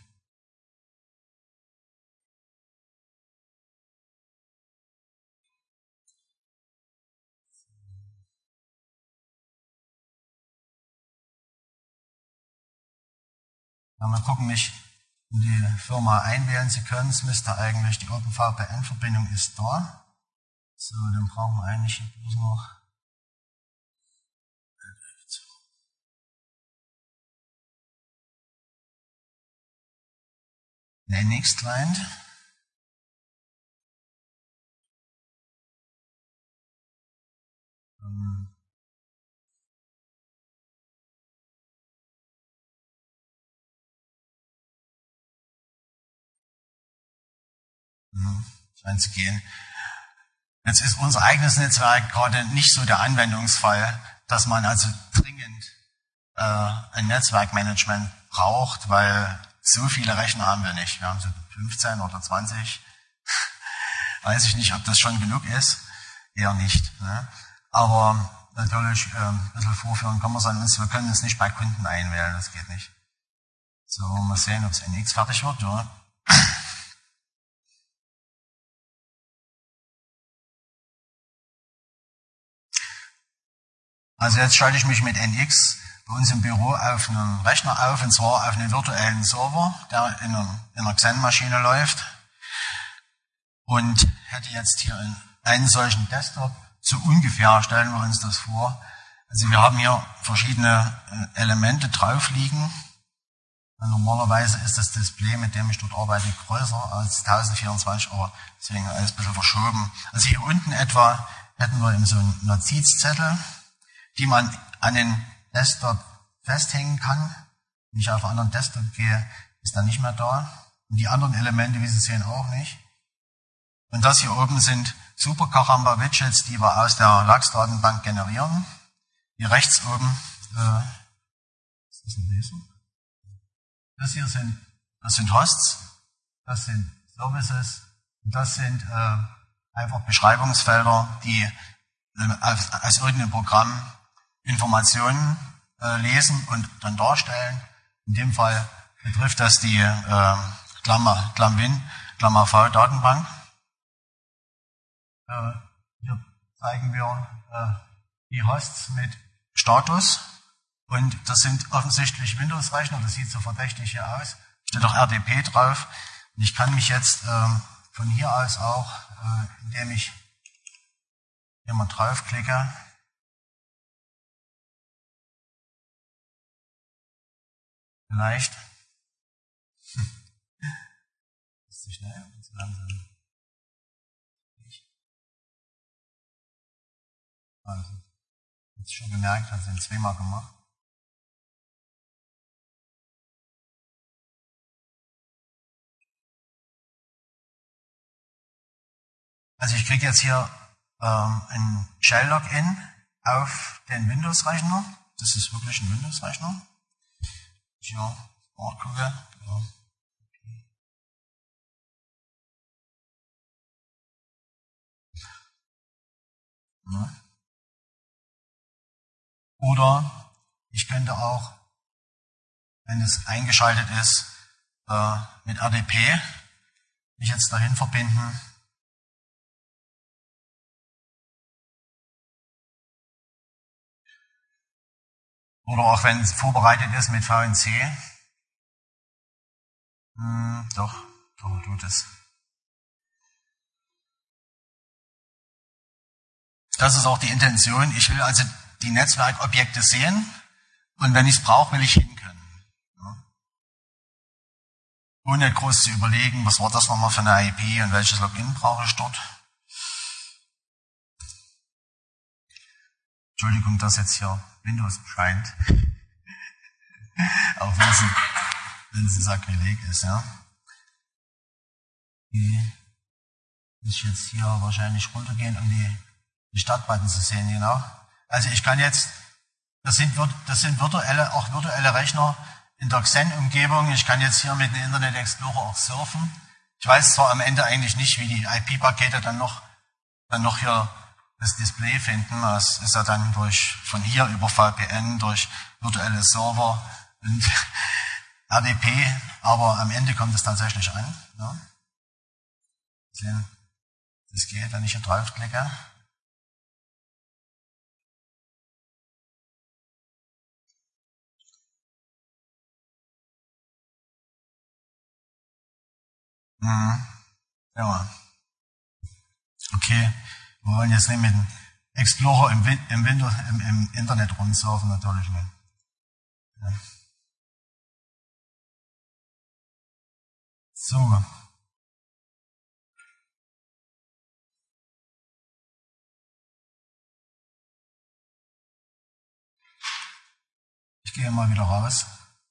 Ja, mal gucken, mich in die Firma einwählen zu können. Es müsste eigentlich, die OpenVPN-Verbindung ist da. So, dann brauchen wir eigentlich bloß noch Linux Client. Ähm, scheint zu gehen. Jetzt ist unser eigenes Netzwerk gerade nicht so der Anwendungsfall, dass man also dringend äh, ein Netzwerkmanagement braucht, weil so viele Rechner haben wir nicht. Wir haben so fünfzehn oder zwanzig. Weiß ich nicht, ob das schon genug ist. Eher nicht. Ne? Aber natürlich äh, ein bisschen vorführen kann man es an uns. Wir können uns nicht bei Kunden einwählen, das geht nicht. So, mal sehen, ob es N X fertig wird. Ja. Also jetzt schalte ich mich mit N X bei uns im Büro auf einen Rechner auf, und zwar auf einen virtuellen Server, der in einer, in einer Xen-Maschine läuft, und hätte jetzt hier einen, einen solchen Desktop. So ungefähr stellen wir uns das vor. Also wir haben hier verschiedene Elemente drauf liegen. Normalerweise ist das Display, mit dem ich dort arbeite, größer als tausendvierundzwanzig, aber deswegen alles ein bisschen verschoben. Also hier unten etwa hätten wir eben so einen Notizzettel, die man an den Desktop festhängen kann. Wenn ich auf einen anderen Desktop gehe, ist er nicht mehr da. Und die anderen Elemente, wie Sie sehen, auch nicht. Und das hier oben sind Super Caramba Widgets, die wir aus der LAX-Datenbank generieren. Hier rechts oben, äh, ist das ein Leser? Das hier sind, das sind Hosts, das sind Services, und das sind äh, einfach Beschreibungsfelder, die äh, aus, aus irgendeinem Programm Informationen äh, lesen und dann darstellen. In dem Fall betrifft das die äh, GlamWin, GlamAV-Datenbank. Äh, hier zeigen wir äh, die Hosts mit Status. Und das sind offensichtlich Windows-Rechner, das sieht so verdächtig hier aus. Steht auch R D P drauf. Und ich kann mich jetzt ähm, von hier aus auch, äh, indem ich hier mal draufklicke, vielleicht, hm. ist zu schnell und zu langsam. Also, jetzt schon gemerkt, hat es zweimal gemacht. Also ich kriege jetzt hier ähm, ein Shell-Login auf den Windows-Rechner. Das ist wirklich ein Windows-Rechner. Ich hier mal gucke. Ja. Ja. Oder ich könnte auch, wenn es eingeschaltet ist, äh, mit R D P mich jetzt dahin verbinden. Oder auch wenn es vorbereitet ist mit V N C. Hm, doch, doch tut es. Das ist auch die Intention. Ich will also die Netzwerkobjekte sehen, und wenn ich es brauche, will ich hin können. Ja. Ohne groß zu überlegen, was war das nochmal für eine I P und welches Login brauche ich dort. Entschuldigung, dass jetzt hier Windows scheint. Auch wenn es ein, wenn es ein Sakrileg ist. Ja. Die muss ich jetzt hier wahrscheinlich runtergehen, um die, die Startbutton zu sehen. Genau. Also ich kann jetzt, das sind, das sind virtuelle, auch virtuelle Rechner in der Xen-Umgebung. Ich kann jetzt hier mit dem Internet Explorer auch surfen. Ich weiß zwar am Ende eigentlich nicht, wie die I P-Pakete dann noch, dann noch hier das Display finden. Das ist ja dann durch, von hier über V P N, durch virtuelle Server und R D P, aber am Ende kommt es tatsächlich an. Ja. Das geht, wenn ich hier draufklicke. Mhm. Ja. Okay. Wir wollen jetzt nicht mit dem Explorer im, im, Windows, im, im Internet rumsurfen, natürlich nicht. Ja. So. Ich gehe mal wieder raus.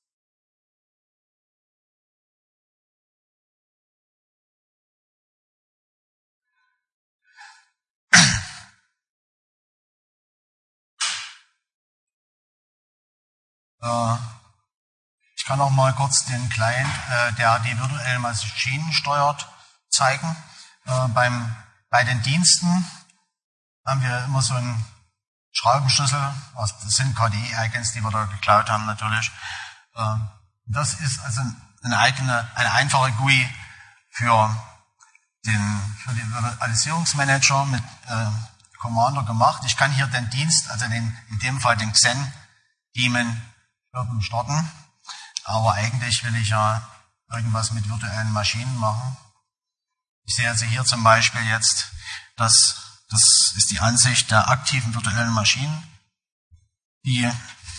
Ich kann auch mal kurz den Client, der die virtuellen Maschinen steuert, zeigen. Beim, bei den Diensten haben wir immer so einen Schraubenschlüssel. Das sind K D E-Icons, die wir da geklaut haben natürlich. Das ist also eine eigene, eine einfache G U I für den, für den Virtualisierungsmanager mit Commander gemacht. Ich kann hier den Dienst, also den, in dem Fall den Xen-Daemon starten. Aber eigentlich will ich ja irgendwas mit virtuellen Maschinen machen. Ich sehe also hier zum Beispiel jetzt, dass das ist die Ansicht der aktiven virtuellen Maschinen, die,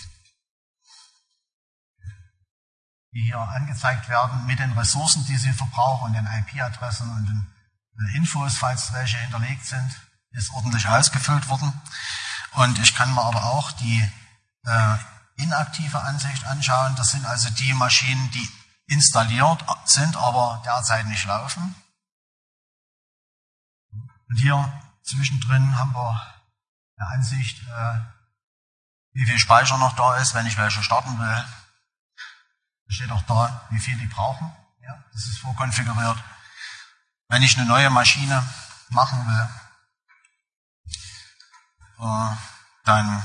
die hier angezeigt werden mit den Ressourcen, die sie verbrauchen und den I P-Adressen und den Infos, falls welche hinterlegt sind, ist ordentlich ausgefüllt worden. Und ich kann mir aber auch die äh, inaktive Ansicht anschauen. Das sind also die Maschinen, die installiert sind, aber derzeit nicht laufen. Und hier zwischendrin haben wir eine Ansicht, äh, wie viel Speicher noch da ist, wenn ich welche starten will. Da steht auch da, wie viel die brauchen. Ja, das ist vorkonfiguriert. Wenn ich eine neue Maschine machen will, äh, dann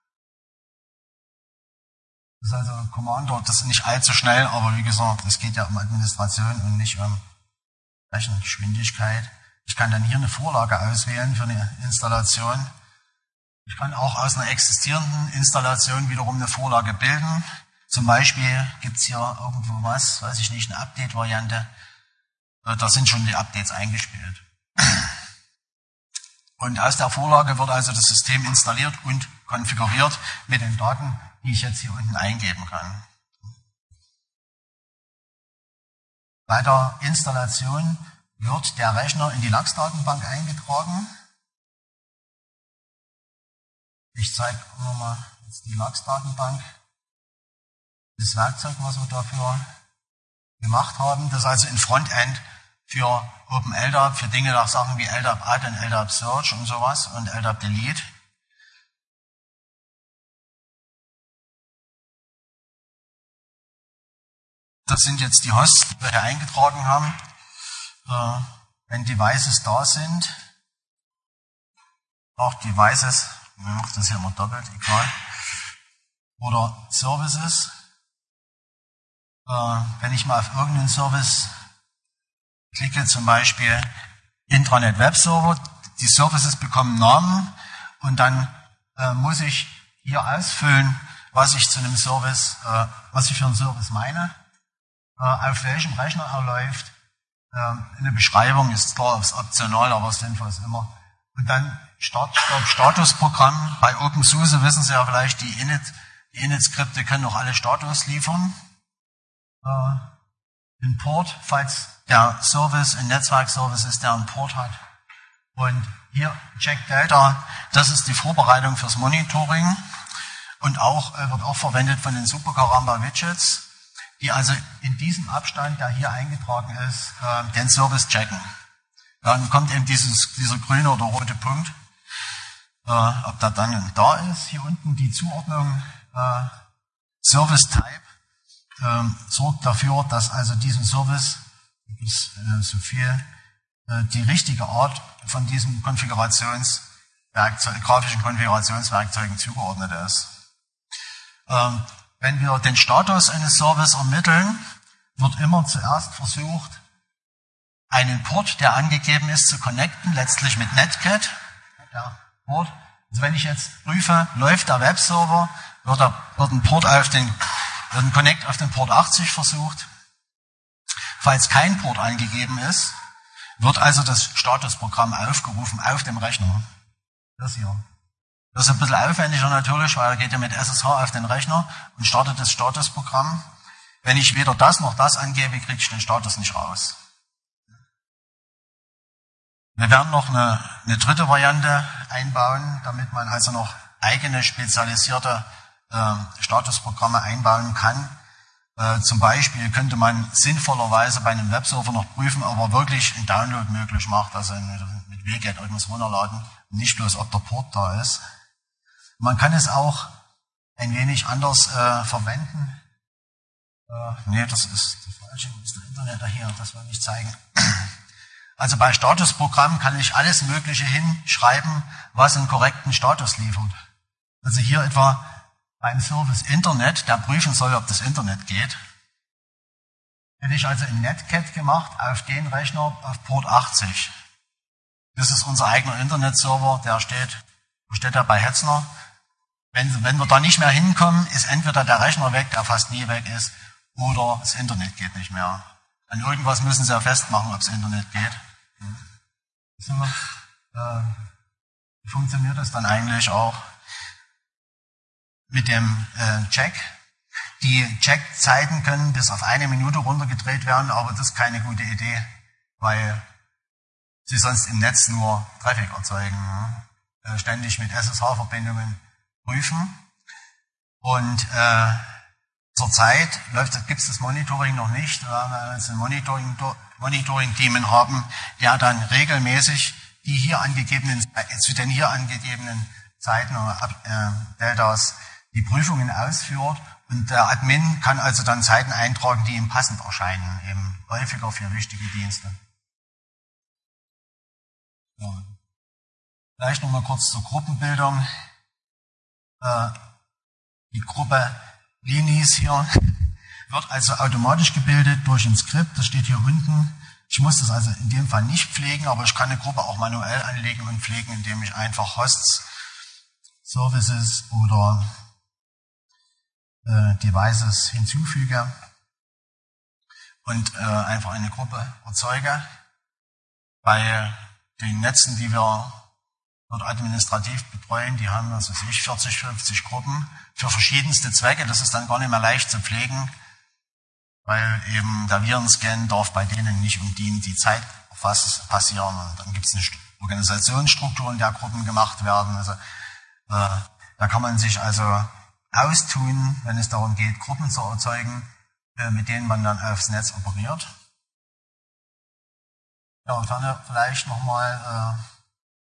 ist also Commander, das ist nicht allzu schnell, aber wie gesagt, es geht ja um Administration und nicht um Rechengeschwindigkeit. Ich kann dann hier eine Vorlage auswählen für eine Installation. Ich kann auch aus einer existierenden Installation wiederum eine Vorlage bilden. Zum Beispiel gibt es hier irgendwo was, weiß ich nicht, eine Update-Variante. Da sind schon die Updates eingespielt. Und aus der Vorlage wird also das System installiert und konfiguriert mit den Daten, die ich jetzt hier unten eingeben kann. Bei der Installation wird der Rechner in die LAX-Datenbank eingetragen. Ich zeige nochmal jetzt die LAX-Datenbank. Das Werkzeug, was wir dafür gemacht haben, das ist also ein Frontend für OpenLDAP, für Dinge nach Sachen wie L D A P Add und L D A P Search und sowas und L D A P Delete. Das sind jetzt die Hosts, die wir hier eingetragen haben. Äh, wenn Devices da sind, auch Devices, ich mache das hier mal doppelt, egal, oder Services. Äh, wenn ich mal auf irgendeinen Service klicke, zum Beispiel Intranet Web Server, die Services bekommen Namen und dann äh, muss ich hier ausfüllen, was ich zu einem Service, äh, was ich für einen Service meine, äh, auf welchem Rechner er läuft. Äh, eine Beschreibung ist klar, ist optional, aber sinnvoll ist immer. Und dann Start, Start, Statusprogramm. Bei OpenSUSE wissen Sie ja vielleicht, die Init, die Init-Skripte können auch alle Status liefern. Äh, den Port, falls der Service ein Netzwerkservice ist, der einen Port hat. Und hier Check Data, das ist die Vorbereitung fürs Monitoring und auch äh, wird auch verwendet von den Super-Caramba Widgets, die also in diesem Abstand, der hier eingetragen ist, äh, den Service checken. Dann kommt eben dieses, dieser grüne oder rote Punkt, äh, ob der dann da ist. Hier unten die Zuordnung äh, Service Type äh, sorgt dafür, dass also diesem Service ist, äh, so viel äh, die richtige Art von diesem Konfigurationswerkzeug, grafischen Konfigurationswerkzeugen zugeordnet ist. Ähm, wenn wir den Status eines Service ermitteln, wird immer zuerst versucht, einen Port, der angegeben ist, zu connecten, letztlich mit Netcat. Der Port. Also wenn ich jetzt prüfe, läuft der Webserver, wird, der, wird ein Port auf den, wird ein Connect auf den Port achtzig versucht. Falls kein Port angegeben ist, wird also das Statusprogramm aufgerufen auf dem Rechner. Das hier. Das ist ein bisschen aufwendiger natürlich, weil er geht ja mit S S H auf den Rechner und startet das Statusprogramm. Wenn ich weder das noch das angebe, kriege ich den Status nicht raus. Wir werden noch eine, eine dritte Variante einbauen, damit man also noch eigene spezialisierte äh, Statusprogramme einbauen kann. Äh, zum Beispiel könnte man sinnvollerweise bei einem Webserver noch prüfen, ob er wirklich einen Download möglich macht, also mit, mit wget irgendwas runterladen, und nicht bloß, ob der Port da ist. Man kann es auch ein wenig anders äh, verwenden. Äh, nee, das ist das Falsche, das ist der Internet daher, das wollte ich zeigen. Also bei Statusprogrammen kann ich alles Mögliche hinschreiben, was einen korrekten Status liefert. Also hier etwa beim Service Internet, der prüfen soll, ob das Internet geht. Hätte ich also in Netcat gemacht auf den Rechner auf Port achtzig. Das ist unser eigener Internetserver, der steht, wo steht der bei Hetzner? Wenn, wenn wir da nicht mehr hinkommen, ist entweder der Rechner weg, der fast nie weg ist, oder das Internet geht nicht mehr. An irgendwas müssen sie ja festmachen, ob das Internet geht. Äh, wie funktioniert das dann eigentlich auch mit dem äh, Check? Die Checkzeiten können bis auf eine Minute runtergedreht werden, aber das ist keine gute Idee, weil sie sonst im Netz nur Traffic erzeugen. Äh, ständig mit S S H-Verbindungen prüfen. Und äh, zurzeit gibt es das Monitoring noch nicht, weil wir jetzt ein Monitoring, Monitoring-Team haben, der dann regelmäßig die hier angegebenen, zu den hier angegebenen Zeiten oder äh, Deltas die Prüfungen ausführt. Und der Admin kann also dann Zeiten eintragen, die ihm passend erscheinen, eben häufiger für wichtige Dienste. Ja. Vielleicht nochmal kurz zur Gruppenbildung. Äh, die Gruppe Linis hier wird also automatisch gebildet durch ein Skript, das steht hier unten. Ich muss das also in dem Fall nicht pflegen, aber ich kann eine Gruppe auch manuell anlegen und pflegen, indem ich einfach Hosts, Services oder äh, Devices hinzufüge und äh, einfach eine Gruppe erzeuge. Bei den Netzen, die wir dort administrativ betreuen, die haben, was weiß ich, vierzig, fünfzig Gruppen für verschiedenste Zwecke. Das ist dann gar nicht mehr leicht zu pflegen, weil eben der Virenscan darf bei denen nicht um die, die Zeit auf was passieren. Und dann gibt es eine Organisationsstruktur, in der Gruppen gemacht werden. Also äh, da kann man sich also austun, wenn es darum geht, Gruppen zu erzeugen, äh, mit denen man dann aufs Netz operiert. Ja, und dann vielleicht nochmal äh,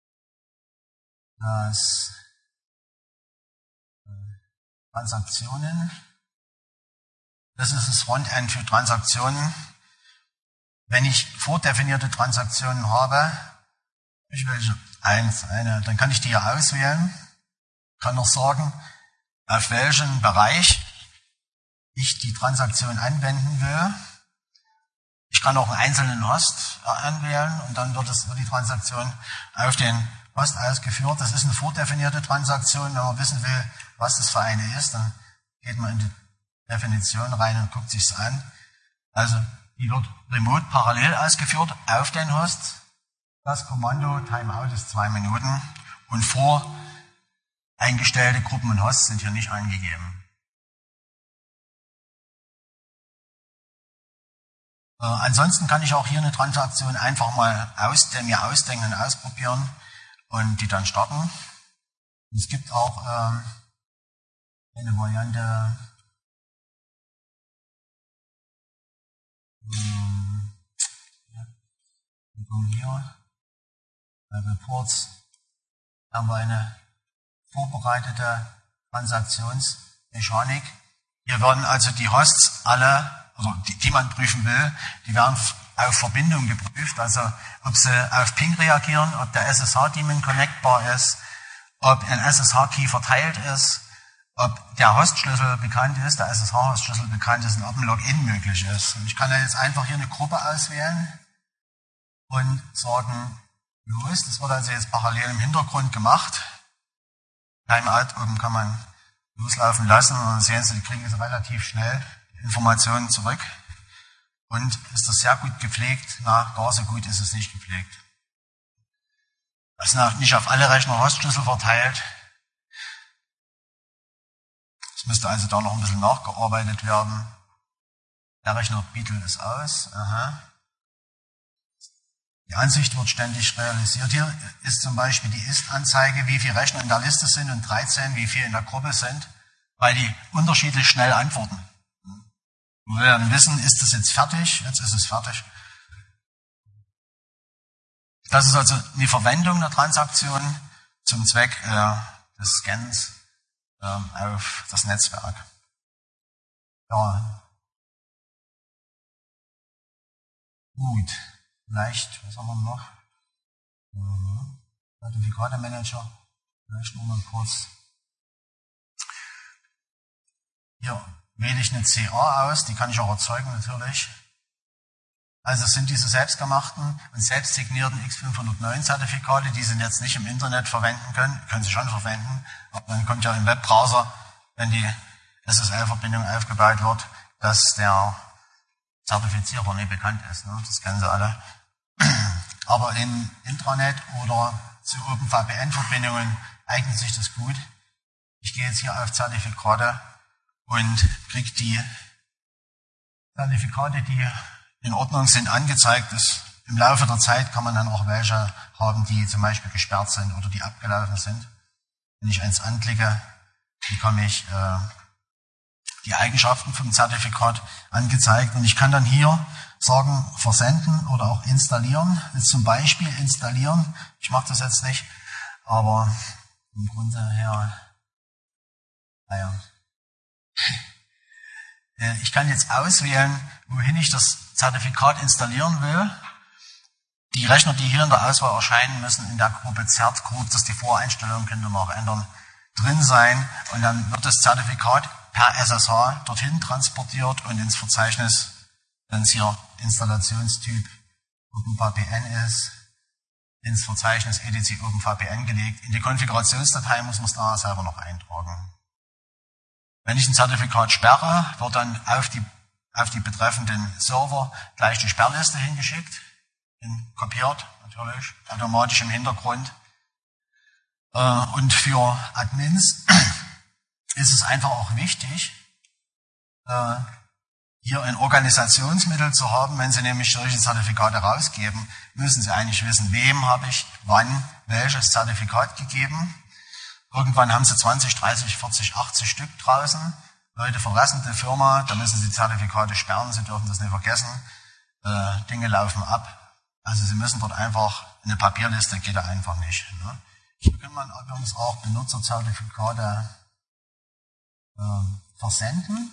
das äh, Transaktionen. Das ist das Frontend für Transaktionen. Wenn ich vordefinierte Transaktionen habe, ich will eins, eine, dann kann ich die hier auswählen, kann noch sagen, auf welchen Bereich ich die Transaktion anwenden will. Ich kann auch einen einzelnen Host anwählen und dann wird, es, wird die Transaktion auf den Host ausgeführt. Das ist eine vordefinierte Transaktion. Wenn man wissen will, was das für eine ist, dann geht man in die Definition rein und guckt sich's an. Also die wird remote parallel ausgeführt auf den Host. Das Kommando Timeout ist zwei Minuten und voreingestellte Gruppen und Hosts sind hier nicht angegeben. Äh, ansonsten kann ich auch hier eine Transaktion einfach mal aus, mir ausdenken und ausprobieren und die dann starten. Und es gibt auch ähm, eine Variante, ähm, wir kommen hier, bei Reports haben wir eine vorbereitete Transaktionsmechanik. Hier werden also die Hosts alle, also die, die man prüfen will, die werden auf Verbindung geprüft, also ob sie auf Ping reagieren, ob der S S H-Daemon connectbar ist, ob ein S S H-Key verteilt ist, ob der Hostschlüssel bekannt ist, der S S H-Hostschlüssel bekannt ist und ob ein Login möglich ist. Und ich kann jetzt einfach hier eine Gruppe auswählen und sagen, los, das wird also jetzt parallel im Hintergrund gemacht. Timeout oben kann man loslaufen lassen und dann sehen Sie, die kriegen jetzt relativ schnell Informationen zurück. Und ist das sehr gut gepflegt? Na, gar so gut ist es nicht gepflegt. Das ist nicht auf alle Rechner Hostschlüssel verteilt. Es müsste also da noch ein bisschen nachgearbeitet werden. Der Rechner bietet es aus. Aha. Die Ansicht wird ständig realisiert. Hier ist zum Beispiel die Ist-Anzeige, wie viele Rechner in der Liste sind und dreizehn, wie viele in der Gruppe sind, weil die unterschiedlich schnell antworten. Wir werden wissen, ist das jetzt fertig? Jetzt ist es fertig. Das ist also eine Verwendung der Transaktion zum Zweck äh, des Scans äh, auf das Netzwerk. Ja. Gut. Vielleicht, was haben wir noch? Mhm. Zertifikate-Manager. Vielleicht nur mal kurz. Hier wähle ich eine C A aus, die kann ich auch erzeugen natürlich. Also es sind diese selbstgemachten und selbst signierten X fünfhundertneun Zertifikate, die Sie jetzt nicht im Internet verwenden können, können Sie schon verwenden, aber dann kommt ja im Webbrowser, wenn die S S L-Verbindung aufgebaut wird, dass der Zertifizierer nicht bekannt ist. Ne? Das kennen Sie alle. Aber im Intranet oder zu OpenVPN-Verbindungen eignet sich das gut. Ich gehe jetzt hier auf Zertifikate und kriege die Zertifikate, die in Ordnung sind, angezeigt. Das, im Laufe der Zeit kann man dann auch welche haben, die zum Beispiel gesperrt sind oder die abgelaufen sind. Wenn ich eins anklicke, bekomme ich äh, die Eigenschaften vom Zertifikat angezeigt und ich kann dann hier sagen, versenden oder auch installieren. Jetzt zum Beispiel installieren. Ich mache das jetzt nicht, aber im Grunde her, naja. Ich kann jetzt auswählen, wohin ich das Zertifikat installieren will. Die Rechner, die hier in der Auswahl erscheinen, müssen in der Gruppe Cert Group, das ist die Voreinstellung, könnt ihr noch ändern, drin sein. Und dann wird das Zertifikat per S S H dorthin transportiert und ins Verzeichnis, wenn es hier Installationstyp OpenVPN ist, ins Verzeichnis E D C OpenVPN gelegt. In die Konfigurationsdatei muss man es da selber noch eintragen. Wenn ich ein Zertifikat sperre, wird dann auf die, auf die betreffenden Server gleich die Sperrliste hingeschickt, in, kopiert natürlich, automatisch im Hintergrund. Äh, und für Admins ist es einfach auch wichtig, äh, hier ein Organisationsmittel zu haben. Wenn Sie nämlich solche Zertifikate rausgeben, müssen Sie eigentlich wissen, wem habe ich wann welches Zertifikat gegeben. Irgendwann haben Sie zwanzig, dreißig, vierzig, achtzig Stück draußen. Leute verlassen die Firma, da müssen Sie Zertifikate sperren, Sie dürfen das nicht vergessen. Äh, Dinge laufen ab. Also Sie müssen dort einfach, eine Papierliste geht da einfach nicht. Ne? Hier kann man übrigens auch Benutzerzertifikate äh, versenden.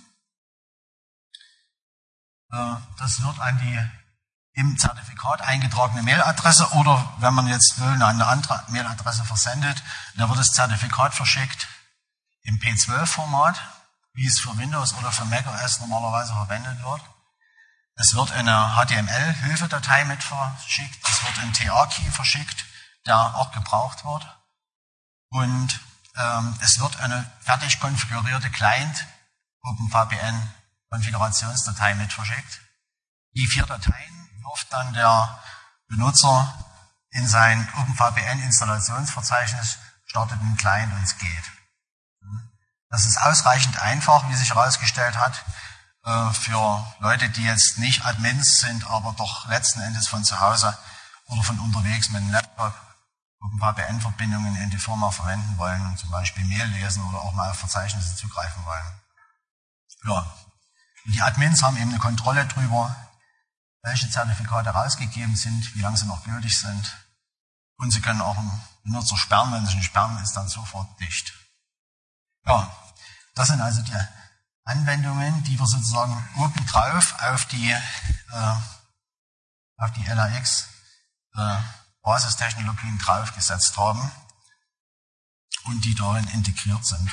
Äh, das wird an die im Zertifikat eingetragene Mailadresse oder, wenn man jetzt will, eine andere Mailadresse versendet, da wird das Zertifikat verschickt im P zwölf Format, wie es für Windows oder für macOS normalerweise verwendet wird. Es wird eine H T M L-Hilfedatei mit verschickt, es wird ein T A-Key verschickt, der auch gebraucht wird. Und ähm, es wird eine fertig konfigurierte Client OpenVPN-Konfigurationsdatei mit verschickt. Die vier Dateien wirft dann der Benutzer in sein OpenVPN-Installationsverzeichnis, startet den Client und es geht. Das ist ausreichend einfach, wie sich herausgestellt hat, für Leute, die jetzt nicht Admins sind, aber doch letzten Endes von zu Hause oder von unterwegs mit einem Laptop OpenVPN-Verbindungen in die Firma verwenden wollen und zum Beispiel Mail lesen oder auch mal auf Verzeichnisse zugreifen wollen. Ja. Und die Admins haben eben eine Kontrolle drüber, welche Zertifikate rausgegeben sind, wie lange sie noch gültig sind. Und sie können auch einen Benutzer sperren. Wenn sie ihn sperren, ist dann sofort dicht. Ja, das sind also die Anwendungen, die wir sozusagen obendrauf auf die, äh, auf die L A X äh, Basistechnologien draufgesetzt haben und die darin integriert sind.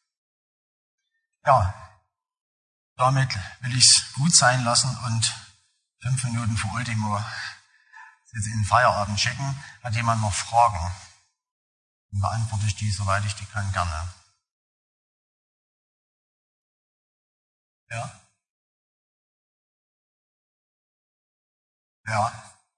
Ja, damit will ich es gut sein lassen und fünf Minuten vor Ultimo jetzt in den Feierabend schicken. Hat jemand noch Fragen? Dann beantworte ich die, soweit ich die kann, gerne. Ja? Ja.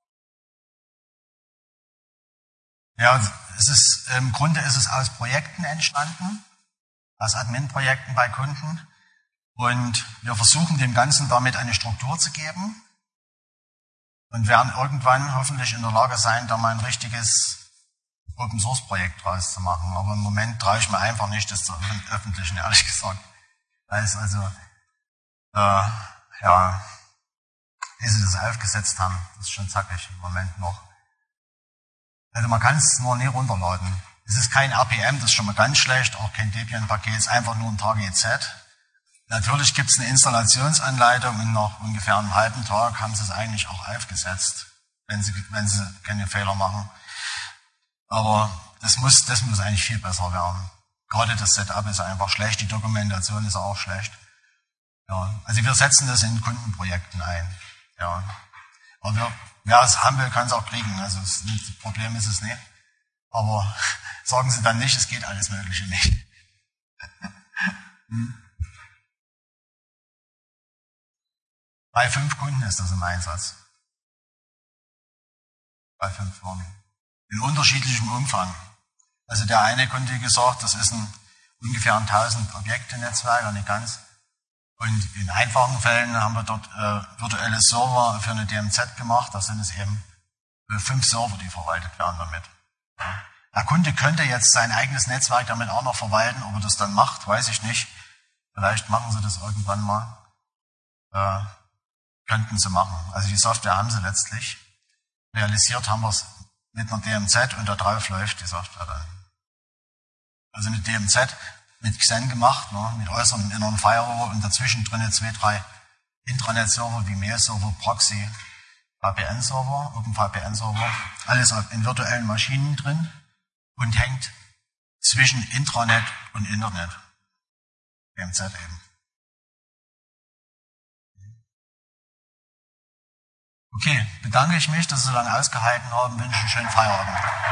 Ja, es ist, im Grunde ist es aus Projekten entstanden, aus Admin-Projekten bei Kunden. Und wir versuchen dem Ganzen damit eine Struktur zu geben. Und werden irgendwann hoffentlich in der Lage sein, da mal ein richtiges Open-Source-Projekt draus zu machen. Aber im Moment traue ich mir einfach nicht, das zu veröffentlichen, ehrlich gesagt. Da ist also, äh, ja, wie sie das aufgesetzt haben, das ist schon zackig im Moment noch. Also man kann es nur nie runterladen. Es ist kein R P M, das ist schon mal ganz schlecht, auch kein Debian-Paket, es ist einfach nur ein T G Z. Natürlich gibt es eine Installationsanleitung und nach ungefähr einem halben Tag haben sie es eigentlich auch aufgesetzt, wenn sie, wenn sie keine Fehler machen. Aber das muss, das muss eigentlich viel besser werden. Gerade das Setup ist einfach schlecht, die Dokumentation ist auch schlecht. Ja, also wir setzen das in Kundenprojekten ein. Ja. Aber wer, wer es haben will, kann es auch kriegen. Also das Problem ist es nicht. Aber sagen Sie dann nicht, es geht alles Mögliche nicht. hm. Bei fünf Kunden ist das im Einsatz. Bei fünf Firmen. In unterschiedlichem Umfang. Also der eine Kunde gesagt, das ist ein ungefähr ein tausend Objekte-Netzwerk, nicht ganz. Und in einfachen Fällen haben wir dort äh, virtuelle Server für eine D M Z gemacht. Da sind es eben äh, fünf Server, die verwaltet werden damit. Ja. Der Kunde könnte jetzt sein eigenes Netzwerk damit auch noch verwalten. Ob er das dann macht, weiß ich nicht. Vielleicht machen sie das irgendwann mal. Äh, könnten sie machen. Also die Software haben sie letztlich. Realisiert haben wir es mit einer D M Z und da drauf läuft die Software dann. Also eine D M Z mit Xen gemacht, ne, mit äußeren und inneren Firewall und dazwischen drin zwei, drei Intranet-Server wie Mail-Server, Proxy, V P N-Server, OpenV P N-Server, alles in virtuellen Maschinen drin und hängt zwischen Intranet und Internet. D M Z eben. Okay, bedanke ich mich, dass Sie so lange ausgehalten haben, wünsche einen schönen Feierabend.